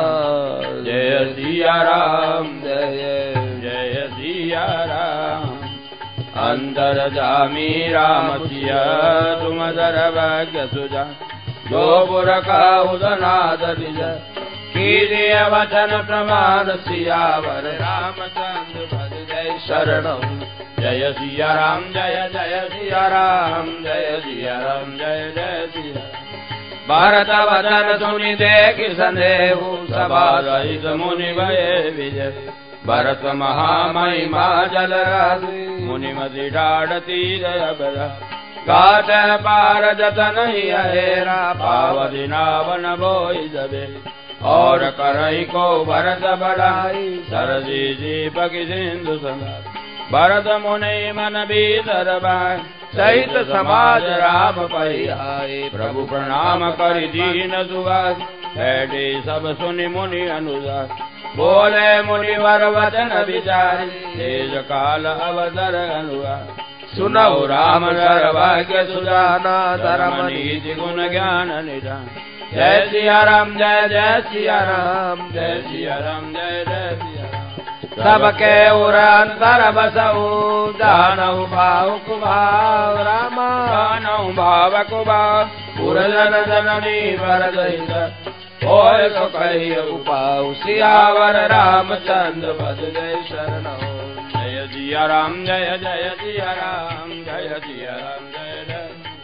जय सिया राम जय जय सिया राम। अंतर जामी राम सिया तुम दर भाग्य सुजा। जो पुरखा उदनाद निज, कीजिए वचन प्रमाण सियावर रामचंद्र भज जय शरणम। जय सिया राम जय जय सिया राम जय सिया राम जय जय सिया। भारत वचन सुनि देखि संदेहु, सभा रहित मुनि भये विजय। भरत महामहिमा जल राशि, मुनि मति ठाढ़ तीर अबरा। गात पार जतन ही हेरा, पावति नावन बोई जबे। और करई को भरत बढ़ाई, सरसी दीपक सिंधु समा। भरत मुनि मन भीतर बाय, सहित समाज राम पई आए। प्रभु प्रणाम करि दीन दुआर, बैठे सब सुनि मुनि अनुसार। बोले मुनिवर वचन विचारी, तेज काल अवसर अनुसार। सुनौ राम सर्वज्ञ सुजाना, धर्म नीति गुण ज्ञान निधान। जय सिया राम जय जय सिया राम जय सिया राम जय जय सिया राम। सबके उर अंतर बसऊ, जानऊ भाव कुभाव रामा। जानऊ भाव कुभाव, पुरजन जननी वर दहित, ओय सो कही उपाऊ। सियावर रामचंद्र भज जय शरणऊ। जय सिया राम जय जय सिया राम जय सिया राम जय जय।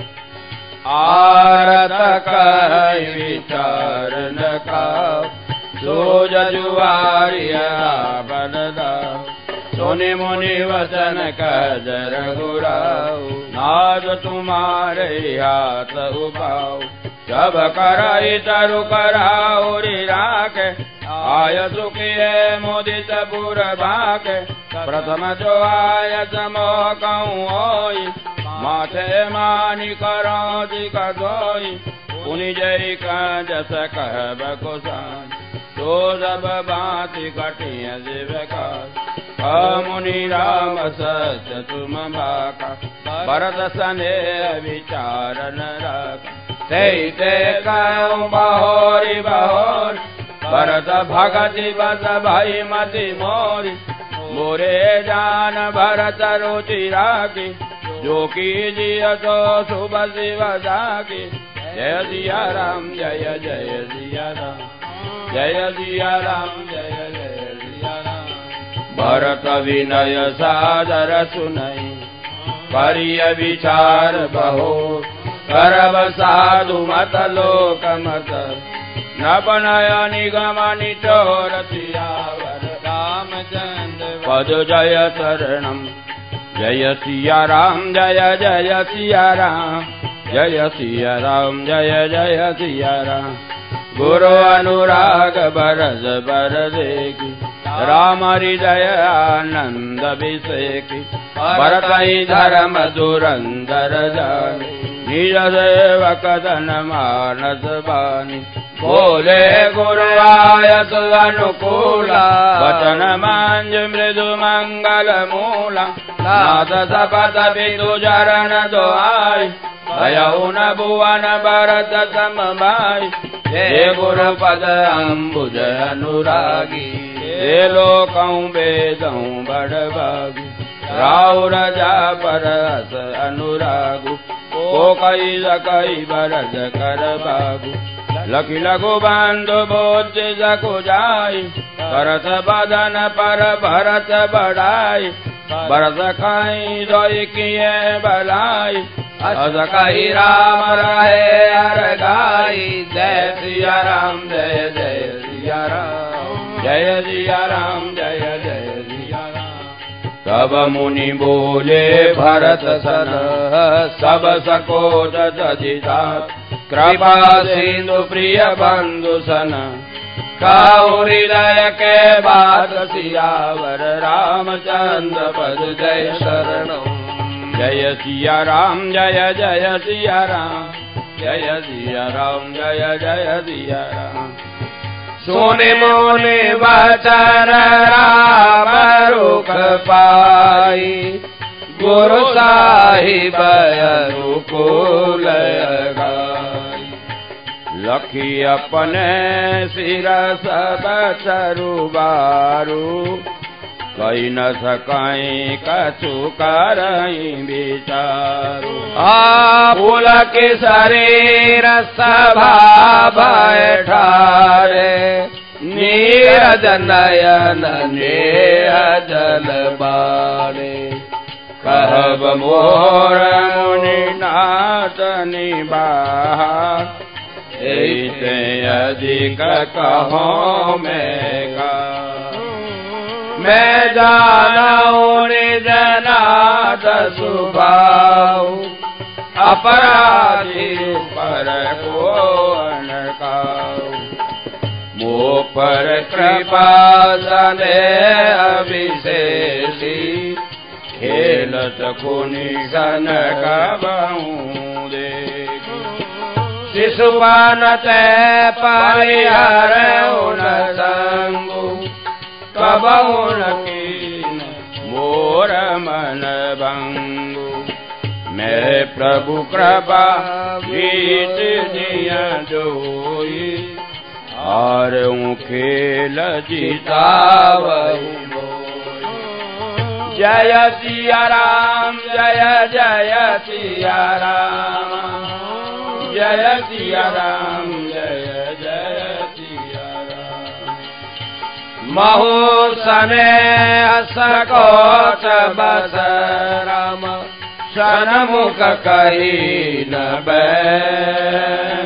आरत कहि विचार न का, सो जुआरिया बनदा। सुनि मुनि वचन कह रघुराऊ, नाद तुम्हारे हाथ उपाऊ। सब करई तरु कराऊ राखे, आय सुखिए मुदित पुर भाके। प्रथम जो आय समो कहूँ होई, माथे मानि करो दिख धोई। पुनि जय का जस कहब गोसाई, तो सब बाति कटिय जीविका। मुनि राम सच तुम बाका, भरत सने विचार न राखा। ते कहूँ बहोरी बहोर, भरत भगति बस भई मति मोरी। मोरे जान भरत रुचि राखी, जो कीजिए तो शुभ शिव जाकी। जय सिया राम जय जय सिया राम जय सिया राम जय जय सिया राम। भरत विनय सादर सुनई, करिय विचार बहो। करब साधु मत लोक मत, न बनय निगम निठोर सियावर रामचंद्र पद जय शरणम। जय सिया राम जय जय सिया राम, जय सिया राम जय जय सिया राम। गुरु अनुराग बरस बरसेकी, राम हृदय आनंद अभिषेकी। भरतहि धर्म धुरंधर जानी, निज सेवक धन मानस बानी। बोले गुरु आयस अनुकूला, वचन मांज मृदु मंगल मूला। नाथ सपथ विदु चरण दुआई, भयउ न भुवन भरत सम भाई। हे गुरु पद अम्बुज अनुरागी, हे लोकौ वेदौ बड़भागी। राउ रजा पर अस अनुरागु, को कई सकई बरस कर बागु। लखि लघु बांधु बोझ सकु जाई, करत बदन पर भरत बढ़ाई। बरस खाई सोई किए भलाई, अस कही राम रहे हर गाई। जय सिया राम जय जय सिया राम, जय सिया राम जय जय सिया राम। तब मुनि बोले भरत सन, सब सकोच दधितात। कृपा सिंधु प्रिय बंधु सन, काहु हृदय के बात। सियावर रामचंद्र पद जय शरणम। जय सिया राम जय जय सिया राम, जय सिया राम जय जय सिया राम। सुनि मुनि वचन राम रुख पाई, गुरु साहिब अनुकूल गाई। लखी अपने सिर सब चरुबारू, कई न सकाई कछु करई विचारू। फूल के शरीर सभा बैठारे, नीरज नयन नेह जल बाणे। कहब मोर मुनि नाथ निबाहा, ऐसे अधिक कहो मैं का। मैं जानऊ निज नाथ स्वभाव, अपराधी पर को अनकाऊ। मोह पर कृपा सनेह विशेषी, खेलत खुनि सन कबहूँ देखी। शिशुपान ते परिहरऊ न संगु, कबहु न कीन मोर मन भंगु। मैं प्रभु कृपा वीत दिया जोई, हारऊ खेल जितावहु मोई। जय सिया राम जय जय सिया राम, जय सिया राम जय जय सिया राम। महु सने सकोच बस राम, सनमुख कही न बैन।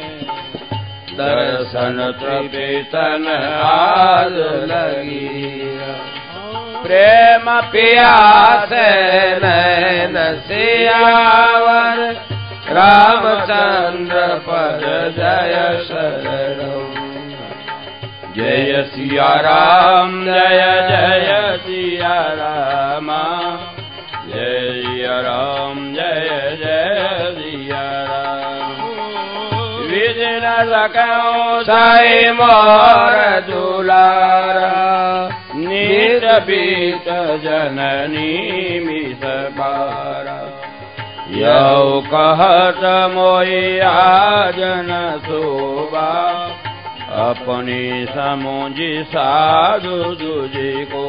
दर्शन त्रिवेतन आज लगी, प्रेम प्यास नैन सियावर। रामचंद्र पद जय शरणम। जय सिया राम जय जय सिया राम, जय सिया राम जय जय सिया राम। विधि न सकौ साई मोर दुलारा, नित बीत जननी मिस पारा। यौ कहत मोहि आजन शोभा, अपनी समुझी साधु दुजी को।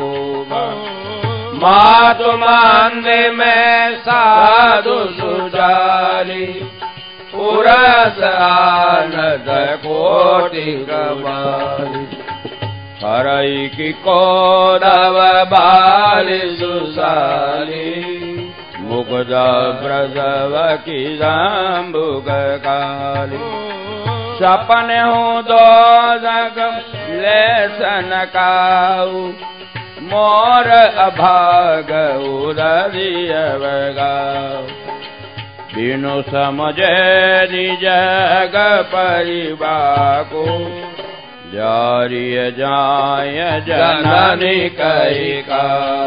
मातु मांदे में साधु सुजाली, पुरस आनद कोटि कमाली। हरई की कोदव बाली सुसाली, मुकुदा प्रसव की जाम्बुक काली। सपन हूँ दो जग लेसन काऊ, मोर अभाग उदरियवगा बिनु समझे निजग परिवाको जारिय जाय जननी कहिका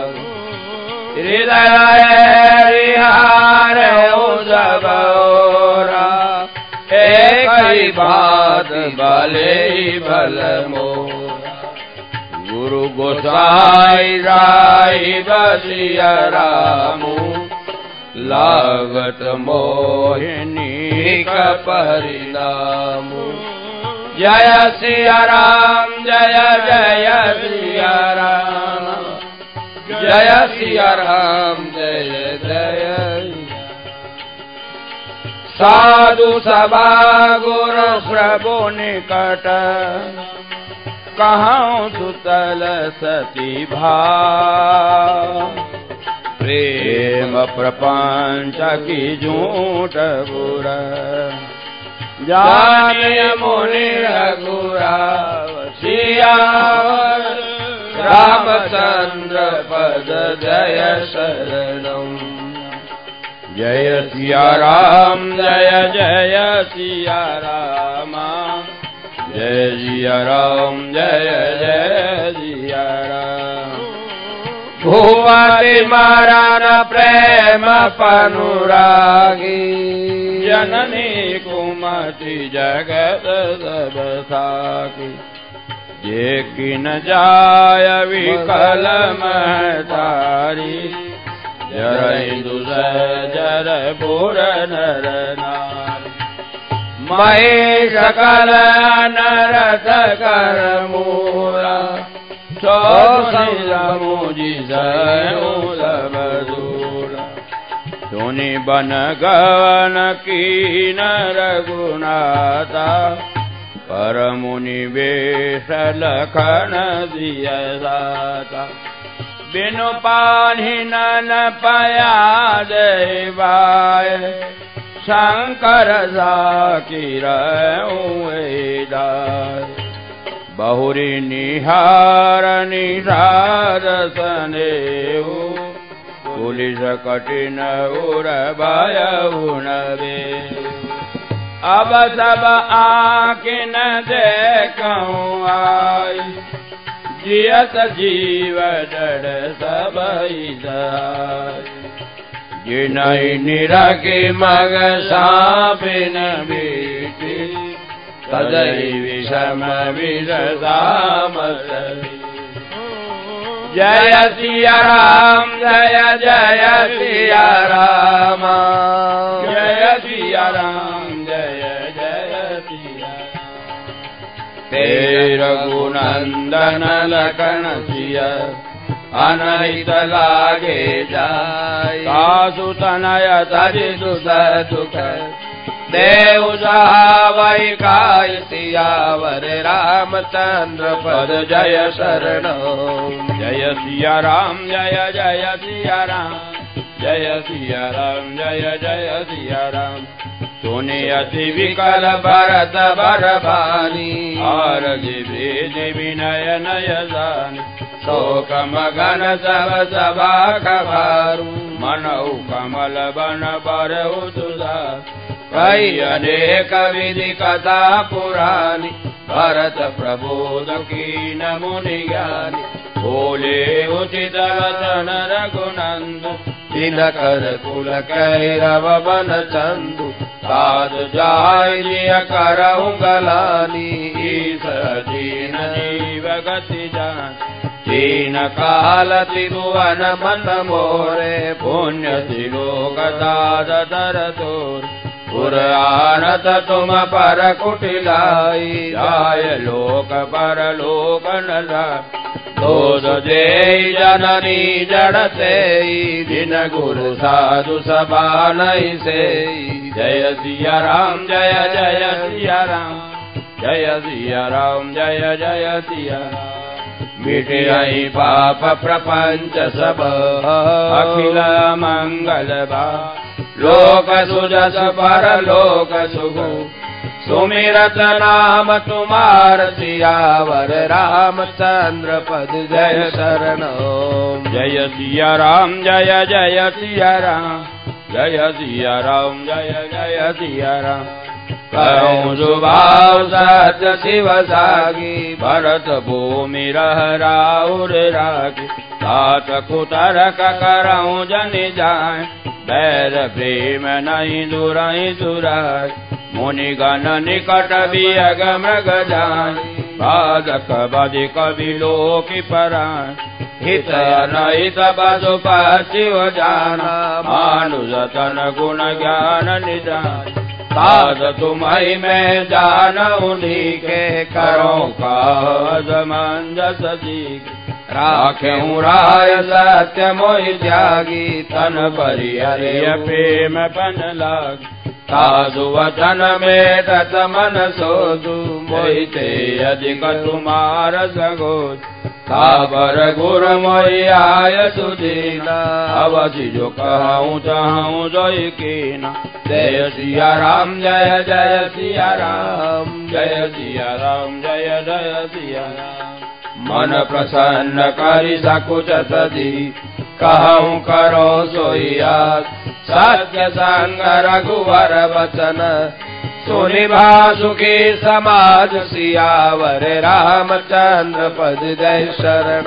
हृदय रिहार उदबोरा एक ही बात भले भल मोरा गुरु गोसाई राई बसिया रामू लागत मोहिनी का परिणामू जय सिया राम जय जय सिया राम जय सिया राम जय जय साधु सभा गुरु प्रभु निकट कहाँ सुतल सती भाव प्रेम प्रपंच की झूठ बुरा जाने मुनि रघुराव सियावर रामचंद्र पद जय शरणम जय सिया राम जय जय सिया राम जय सिया राम जय जय सिया राम भुवति मरण प्रेम पनुरागी जननी कुमति जगत सब साकी जे किन जाय विकल महतारी जरइंदु जर पुर नर नारी महे सकल नरत कर मूला मुझी सूला सुनि बन गवन की रघुनाथा पर मुनि वेश लखन दिया दाता बिनु पानी न पया देवाय शंकर जाकिर बहुरी निहार निषाद सनेऊ पुलिस कठिन उर भय उनवे अब सब आँखिन देखूं आई जियत जीव डर सब जिनहि निरखि मग सापिन बीती सदै विषम विषदाम जय सिया राम जय जय सिया राम जय सिया राम जय जय सिया तेर रघुनंदन लखन सिया अनहित लागे जाय सासु तनय तजि दुख दुख देव सहावै काय सियावर रामचंद्र पद जय शरण जय सिया राम जय जय सिया राम जय सिया राम जय जय सिया राम सुनि अति विकल भरत बरभानी और जीवी विनय नय जानी शोक मगन सब सभा खबारू मनऊ कमल बन पर उदुदा कई अनेक विधि कथा पुरानी भरत प्रबोध कीन मुनि ज्ञानी बोले उचित वचन रघुनंद दिनकर कुल कैरव बन चंदु साध जाय जिय करहु गलानी ईश दीन जीव गति जान तीन काल त्रिभुवन मन मोरे पुण्य तिलोक दाद दर तोर पुर आनत तुम पर कुटिलाई जाय लोक पर लोक नला दोष दे जननी जड़ते दिन गुरु साधु सभा नहीं से जय सिया राम जय जय सिया राम जय सिया राम जय जय सिया राम मिटई पाप प्रपंच सब अखिल मंगल बा लोक सुजस पर लोक सुगु सुमिरत नाम तुम्हार सियावर रामचंद्र पद जय शरण। जय सिया राम जय जय सिया राम, जय सिया राम जय जय सिया राम। करूं सुभाव सत्य शिव सागी, भरत भूमि राउर रागी। तात कुतरक करऊं जन जाय, बैर प्रेम नहीं दुराई दुराई। मुनिगण निकट बियग मृग जाय, बाधक बदि कवि लोक पराय। हित अनहित पशुपक्षिव जाना, मानुष तन गुण ज्ञान निधान। साध तुम्हि मैं जानऊं के, करो काज मंजस सीख। राखें राय सत्य मोहि त्यागी, तन परिहरिय प्रेम पन लाग। साधु वचन में तत मन सोधु, मोहि ते अधिक तुम्हार सगोच। काबर गुरु मोहि आय सुदीना, अवधि जो कहूँ चाहूँ जोई कीना। जय सिया राम जय जय सिया राम, जय सिया राम जय जय सिया राम। मन प्रसन्न करि सकुच सदी, कहूँ करो सोइयास। सत्य संग रघुवर वचन, सुनि भासुकी समाज सियावर रामचंद्र पद जय शरण।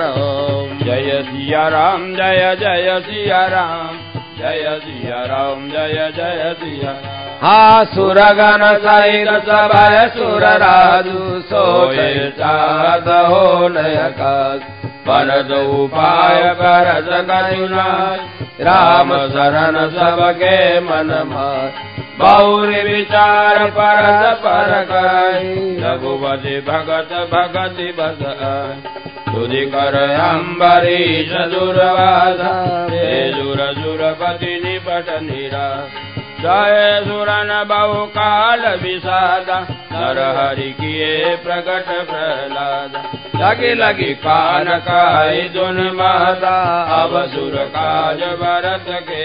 जय सिया राम जय जय सिया राम, जय सिया राम जय जय सिया राम। हा सुरगण सहित सभय सुर राजु, सोए चाहत हो नयकाज। भरत उपाय भरत करुणाय, राम शरण सबके मन मार। बहुरी विचार परस पर गई, रघुपति भगत भगति बस आय। तुझि कर अम्बरीश दुर्वासा, सुर सुरपति निपट निराश। जय सुरन बहुकाल विषादा, नर हरि किए प्रकट प्रहलाद। लगी लगी कान काई दुन माता, अब सुर काज भरत के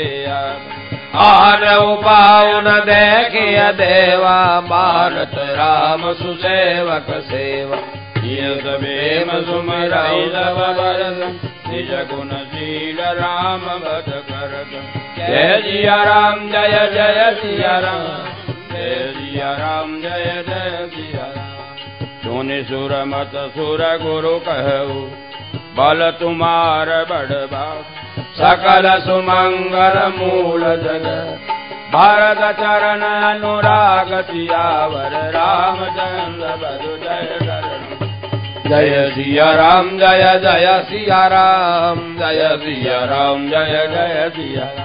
आन उपाय न देखिय देवा, मानत राम सुसेवक सेवा। प्रेम सुमिरई सब बरस, निज गुणशील राम बद करत। जय सिया राम जय जय सिया राम, जय सिया राम जय जय सिया राम। सुनि सुर मत सुर गुरु कहु, बल तुम्हार बड़ भाग। सकल सुमंगल मूल जगत, भरत चरण अनुराग सियावर रामचंद्र बधु जय शरण। जय सिया राम जय जय सिया राम, जय सिया राम जय जय सिया राम।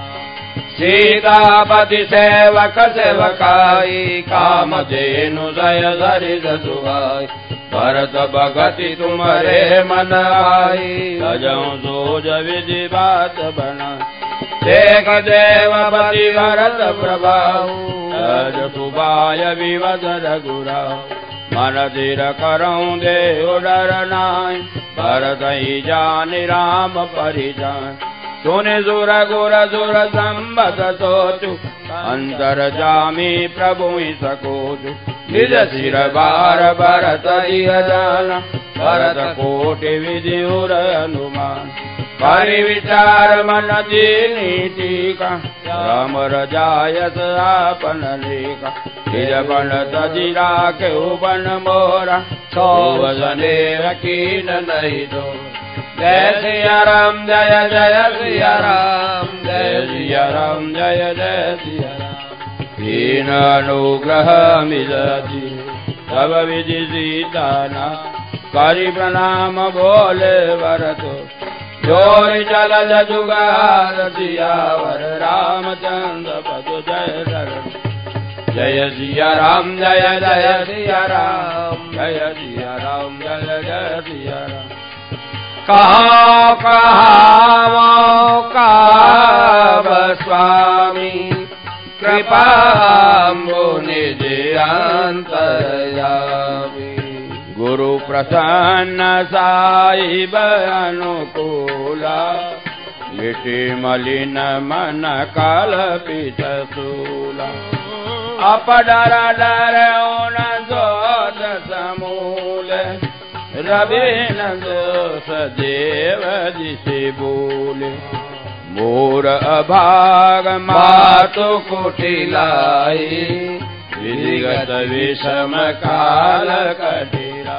सीतापति सेवक सेवकाई, कामधेनु जय धरि सुहाई। भरत भगति तुम्हारे मन आई, तजऊँ सोज विधि बात बना। देख देवपति भरत प्रभाऊ, तज सुबाय विवद रघुराऊ। मन धीर करऊँ देव डर नाय, भरत ही जानि राम परिजान। सुनि सुर गुर सुर संबत सोचु, अंतर जामी प्रभु सकोचु। निज सिर बार भरत इह जाना, भरत कोटि विधि उर अनुमान। करि विचार मन दीनी टीका, राम रजायस आपन लेखा। निज बन तजि राखेउ बन मोरा, सो वसने कीन नहीं दो। जय सिया राम जय जय सिया राम, जय सिया राम जय जय सिया राम। दीन अनुग्रह मिलति, तब विधि सीताना। करि प्रणाम बोले भरत, जोर जलद जुगार सियावर रामचंद्र पदु जय शरण। जय सिया राम जय जय सिया राम, जय सिया राम जय जय सिया राम। कहाँ कहाँ काब स्वामी, कृपा निज अंतर्यामी। गुरु प्रसन्न साहिब अनुकूला, मिटि मलिन मन कल्पित शूला। अपडर डर न दोष समूल रवि न दोष देव जिसे बोले मोर अभाग मातु कुटिलाई विधिगत विषम काल कटिरा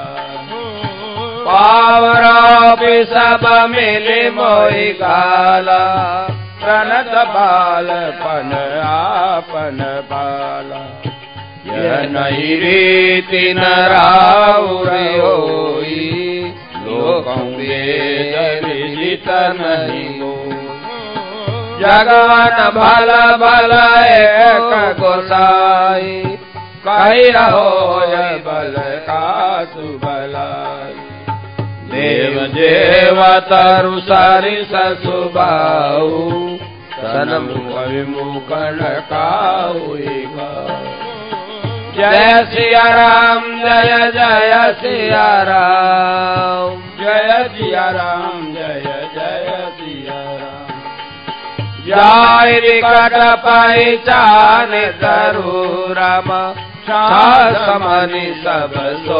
पावरापि सब मिले मोहि काला प्रणत बाल पन आपन बाला यह नहीं रीति न राउर होई लोकों वेद विदित नहीं होई जगन भल भल एक गोसाई कही होय बल का सुबलाई देव देव तरु सरिस सुबाऊ सनमुख विमुख नकाउगा जय सिया राम जय जय सिया राम जय सिया राम जय जय सिया राम जाय विकट पहचान तरु राम समनि सब सो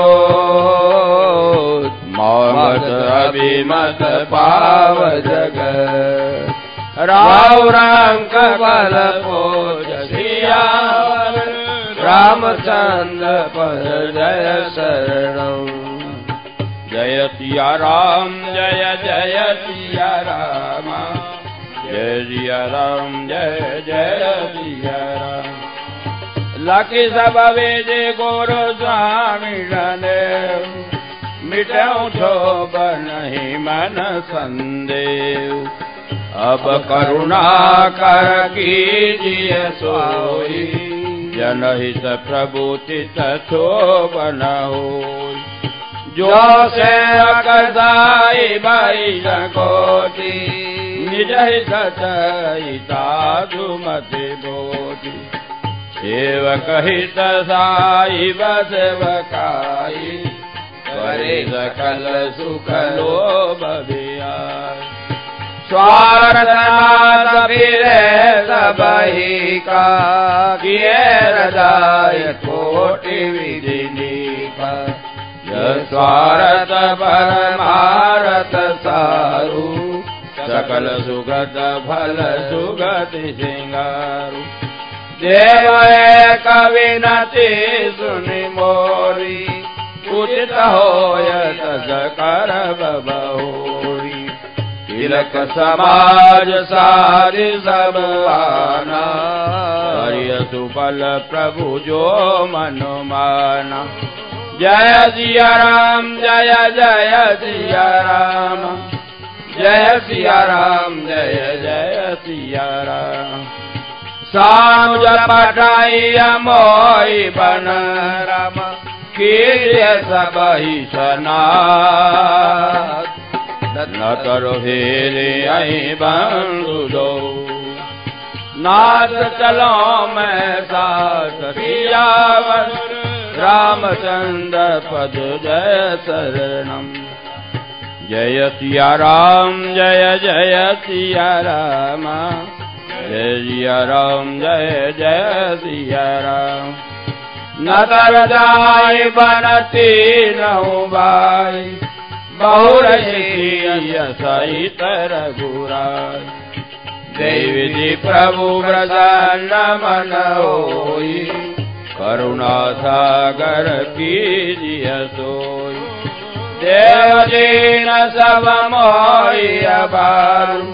मत अभिमत पाव जग राव रंक बल पोज सिया रामचंद्र पद जय शरणम जय सिया राम जय जय सिया राम जय सिया राम जय जय सिया राम लकी सब वेजे गुरु स्वामी जाने मिटाऊं क्षोभ नहीं मन संदेव अब करुणा कर कीजिए सोई जनहित प्रभु चित क्षोभ न होई जो सेवक साई भाई कोटि निज हित साधु मति बोधि सेवक हित साई बसेवकाई करे सकल सुख लोभ बियाई स्वार्थ नाथ फिरे सबही का किए हृदय कोटि विधि लीखा स्वार्थ परमारथ सारू सकल सुगत फल सुगति सिंगारू देव एक विनति सुनि मोरी उचित होय तज करब बहुरी तिलक समाज सारि सब आना हरिय सुफल प्रभु जो मनु माना जय सिया राम जय जय सिया राम जय सिया राम जय जय सिया राम सानुज पठाई मोई बन राम कीर्य सबही सनाथ न करो हेरे आई बंधु दो नाथ चलो मैं साथ सियावर रामचंद्र पद जय शरणम जय सिया राम जय जय सिया राम जय सिया राम जय जय सिया राम नदर जाय बनती नहु बाई बहुरही सहित रघुराय देवी प्रभु प्रसन्न मन होई करुणा सागर कीजिय सोई देव दीन सब मोहि अबारू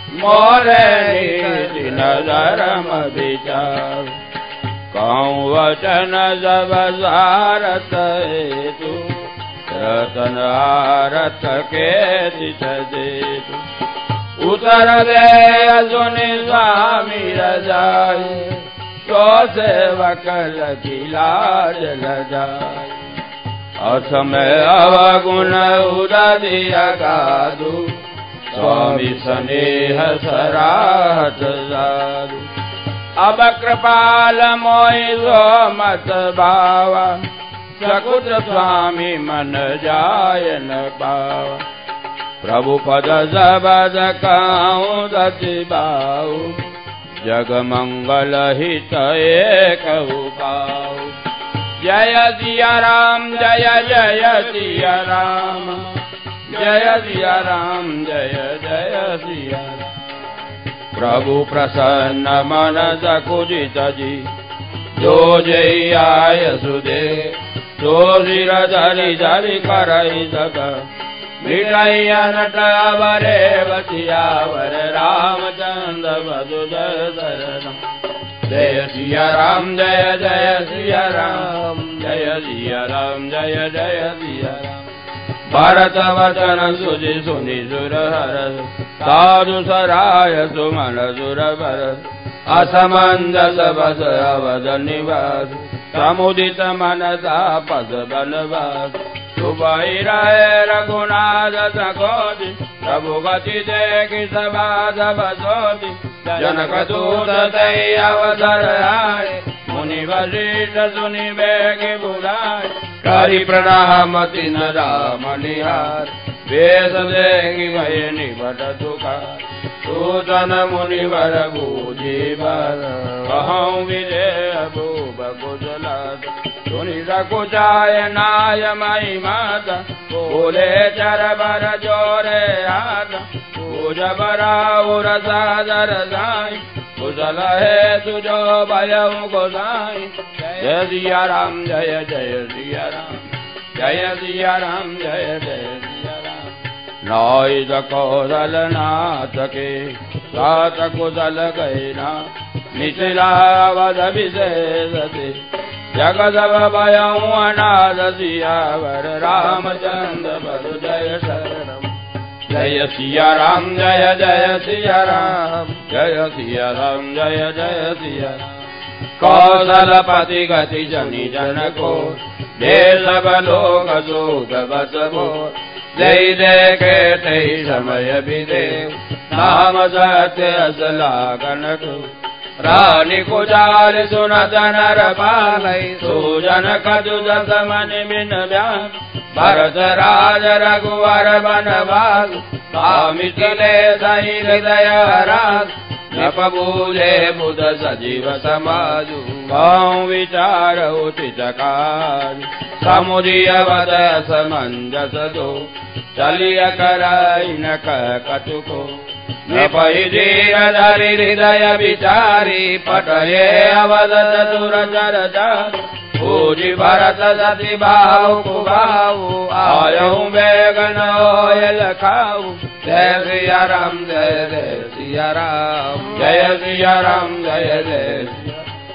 मोरे नजर विचार कहूँ वचन जब सारथ हेतु रतन आरथ के दिश देतु उतर दे सुनि स्वामी रजाई तो सेवक लगी लाज लजाई असमय अवगुण उदिया गादु स्वामी स्नेह सराहत साधु अब कृपाल मोहि सो मत भावा सकुच स्वामी मन जाय न पावा प्रभु पद सबद कहूँ दति बाऊ जग मंगल हित एक उपाय। जय सिया राम जय जय सिया राम, जय सिया राम जय जय सिया राम। प्रभु प्रसन्न मन सकुजित जी, जो जय आय सुदे, तो सिर धरि धरि करई सक, मिटाइया नटवरे बसियावर रामचंद्र बधु जय शरणम। जय सिया राम जय जय सिया राम, जय सिया राम जय जय सिया राम। भरत वचन सुजि सुनि सुर हर, साधु सराय सुमन सुर बर, असमंजस बस अवध निवास, समुदित मन तापस बनवास। सुबहि रहे रघुनाथ सकोति, प्रभु गति देखि सभा सब सोति। जनक दूत तै अवसर आए, मुनि वशिष्ठ सुनि बेगि बुलाए। करि प्रणाम तिन राम निहार, वेश देखि भय निबट तुकार। सूचन मुनिवर बूझि बर, कहउँ विजय भूप कुशलत। सुनि सकुचाय नाय मई माता, बोले चर बर जोरे हाथ। पूज बराउर सादर साई, कुशल है तुझो भयउ गोसाई। जय सिया राम जय जय सिया राम, जय सिया राम जय जय सिया राम। नाई कौशल नाथ के, सात कुशल गए ना, निचलावध विशेष से। जगत भयउ अनाथ सियावर, रामचंद्र बधु जय शरणम। जय सिया राम जय जय सिया राम, जय सिया राम जय जय सिया राम। कौशलपति गति जनि जन को, दे सब लोक सूत बस बोर। जय देखे तै समय विदेव, नाम सत्य असलागन को। रानी कुचार सुनत नर पालै, सुजन कछु दस मन बिन ब्याह। भरत राज रघुवर बनवास, मिथिले सही हृदय रास। नप बूझे बुध सजीव समाजु, कहूँ विचार उचित कार। समुदिय वद समंजस दो, चलिय कराई न कछु को। नपहि धीर धरि हृदय विचारी, पटये अवध चतुर चर चारि। पूजि भरत सति भाव कुभाऊ, आयहु बेग न होय लखाऊ। जय सिया राम जय जय सिया राम, जय सिया राम जय जय सिया।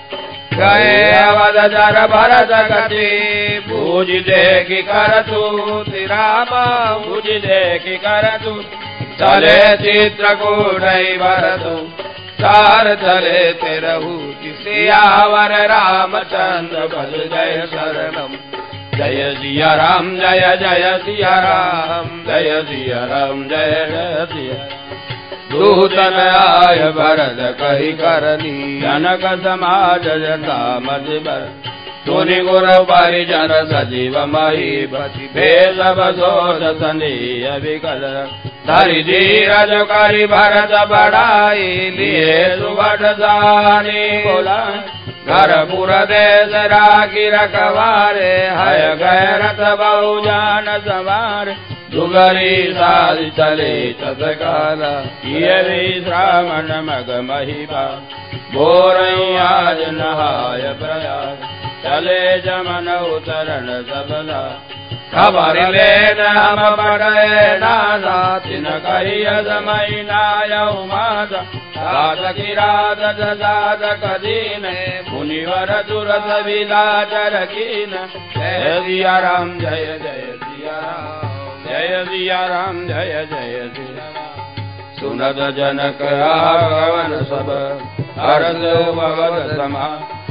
गए अवध जर भरत गति, पूजि देखि करतु रामा, पूजि देखि करतु। चले चित्रकूट भरतु, चार चले तेरहु। सियावर रामचंद्र बधु जय शरणम। जय सिया राम जय जय सिया राम, जय सिया राम जय जय सिया राम। दूतन आय भरत कहि करनी, जनक समाज जता मज बर। सुनि गुर परिजन सजीव मही, भेष बसोद सनीय विकल। धरि धीरज करि भरत बढ़ाई, लिए सुबट सानी बोलाय। घर पुर देश राखी रखवारे, हय गए रथ बहु जान सवार। दुगरी साधि चले तत्काला, किए विश्रामण मग महिबा। भोरई आज नहाय प्रयाग, चले जमन उतरण सबला। खबर लेन हम बढ़े नासा, तिन कहिय समय नायउ माता। रात की रात साधक दीन, मुनिवर तुरत विलाचर कीन। जय सिया राम जय जय सिया राम, जय सिया राम जय जय सिया राम। सुनत जनक आगमन सब, हर्ष भगवत समा।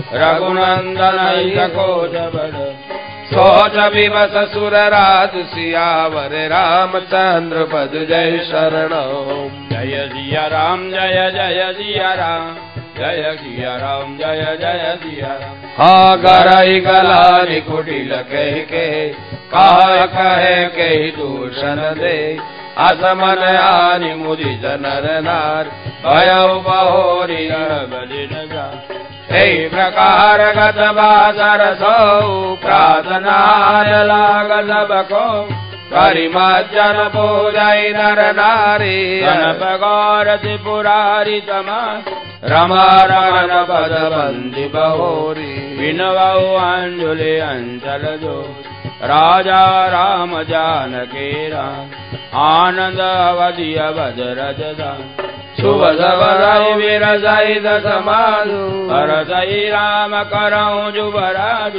रघुनंदन खोज बड़, सोच विवश सुर राज। सियावर रामचंद्र बधु जय शरणम। जय सिया राम जय जय सिया राम, जय सिया राम जय जय सिया राम। हाँ गरई गलानी कुटिल कह के, कहा कहे के दूषण दे। असमन आनि मुदित नर नार भयउ बहोरी बलिन जा एहि प्रकार गत बासर सौ प्रार्थना लाग सबको परिमज्जन पूजै नर नारी गणप गौर त्रिपुरारी तमा रमा रमन पद बंदी बहोरी विनवौ अंजुलि अंचल जो राजा राम जानकी राम आनंद अवधि अवध रजदा सुवध बधाई विरजई दस माधु हरदई राम करऊं जुबराजु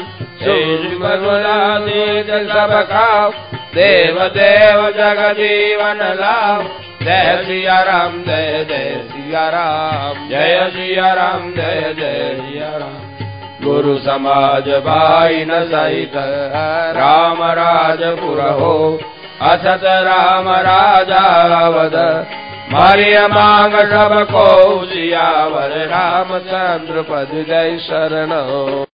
सब खाओ देव देव जगजीवन लाभ जय सिया राम जय जय सिया राम जय सिया राम जय जय सिया राम गुरु समाज भाई न सहित राम राजपुर हो असत राम राजा अवध मारिय मांग सब को सियावर रामचंद्र पद जय शरण हो।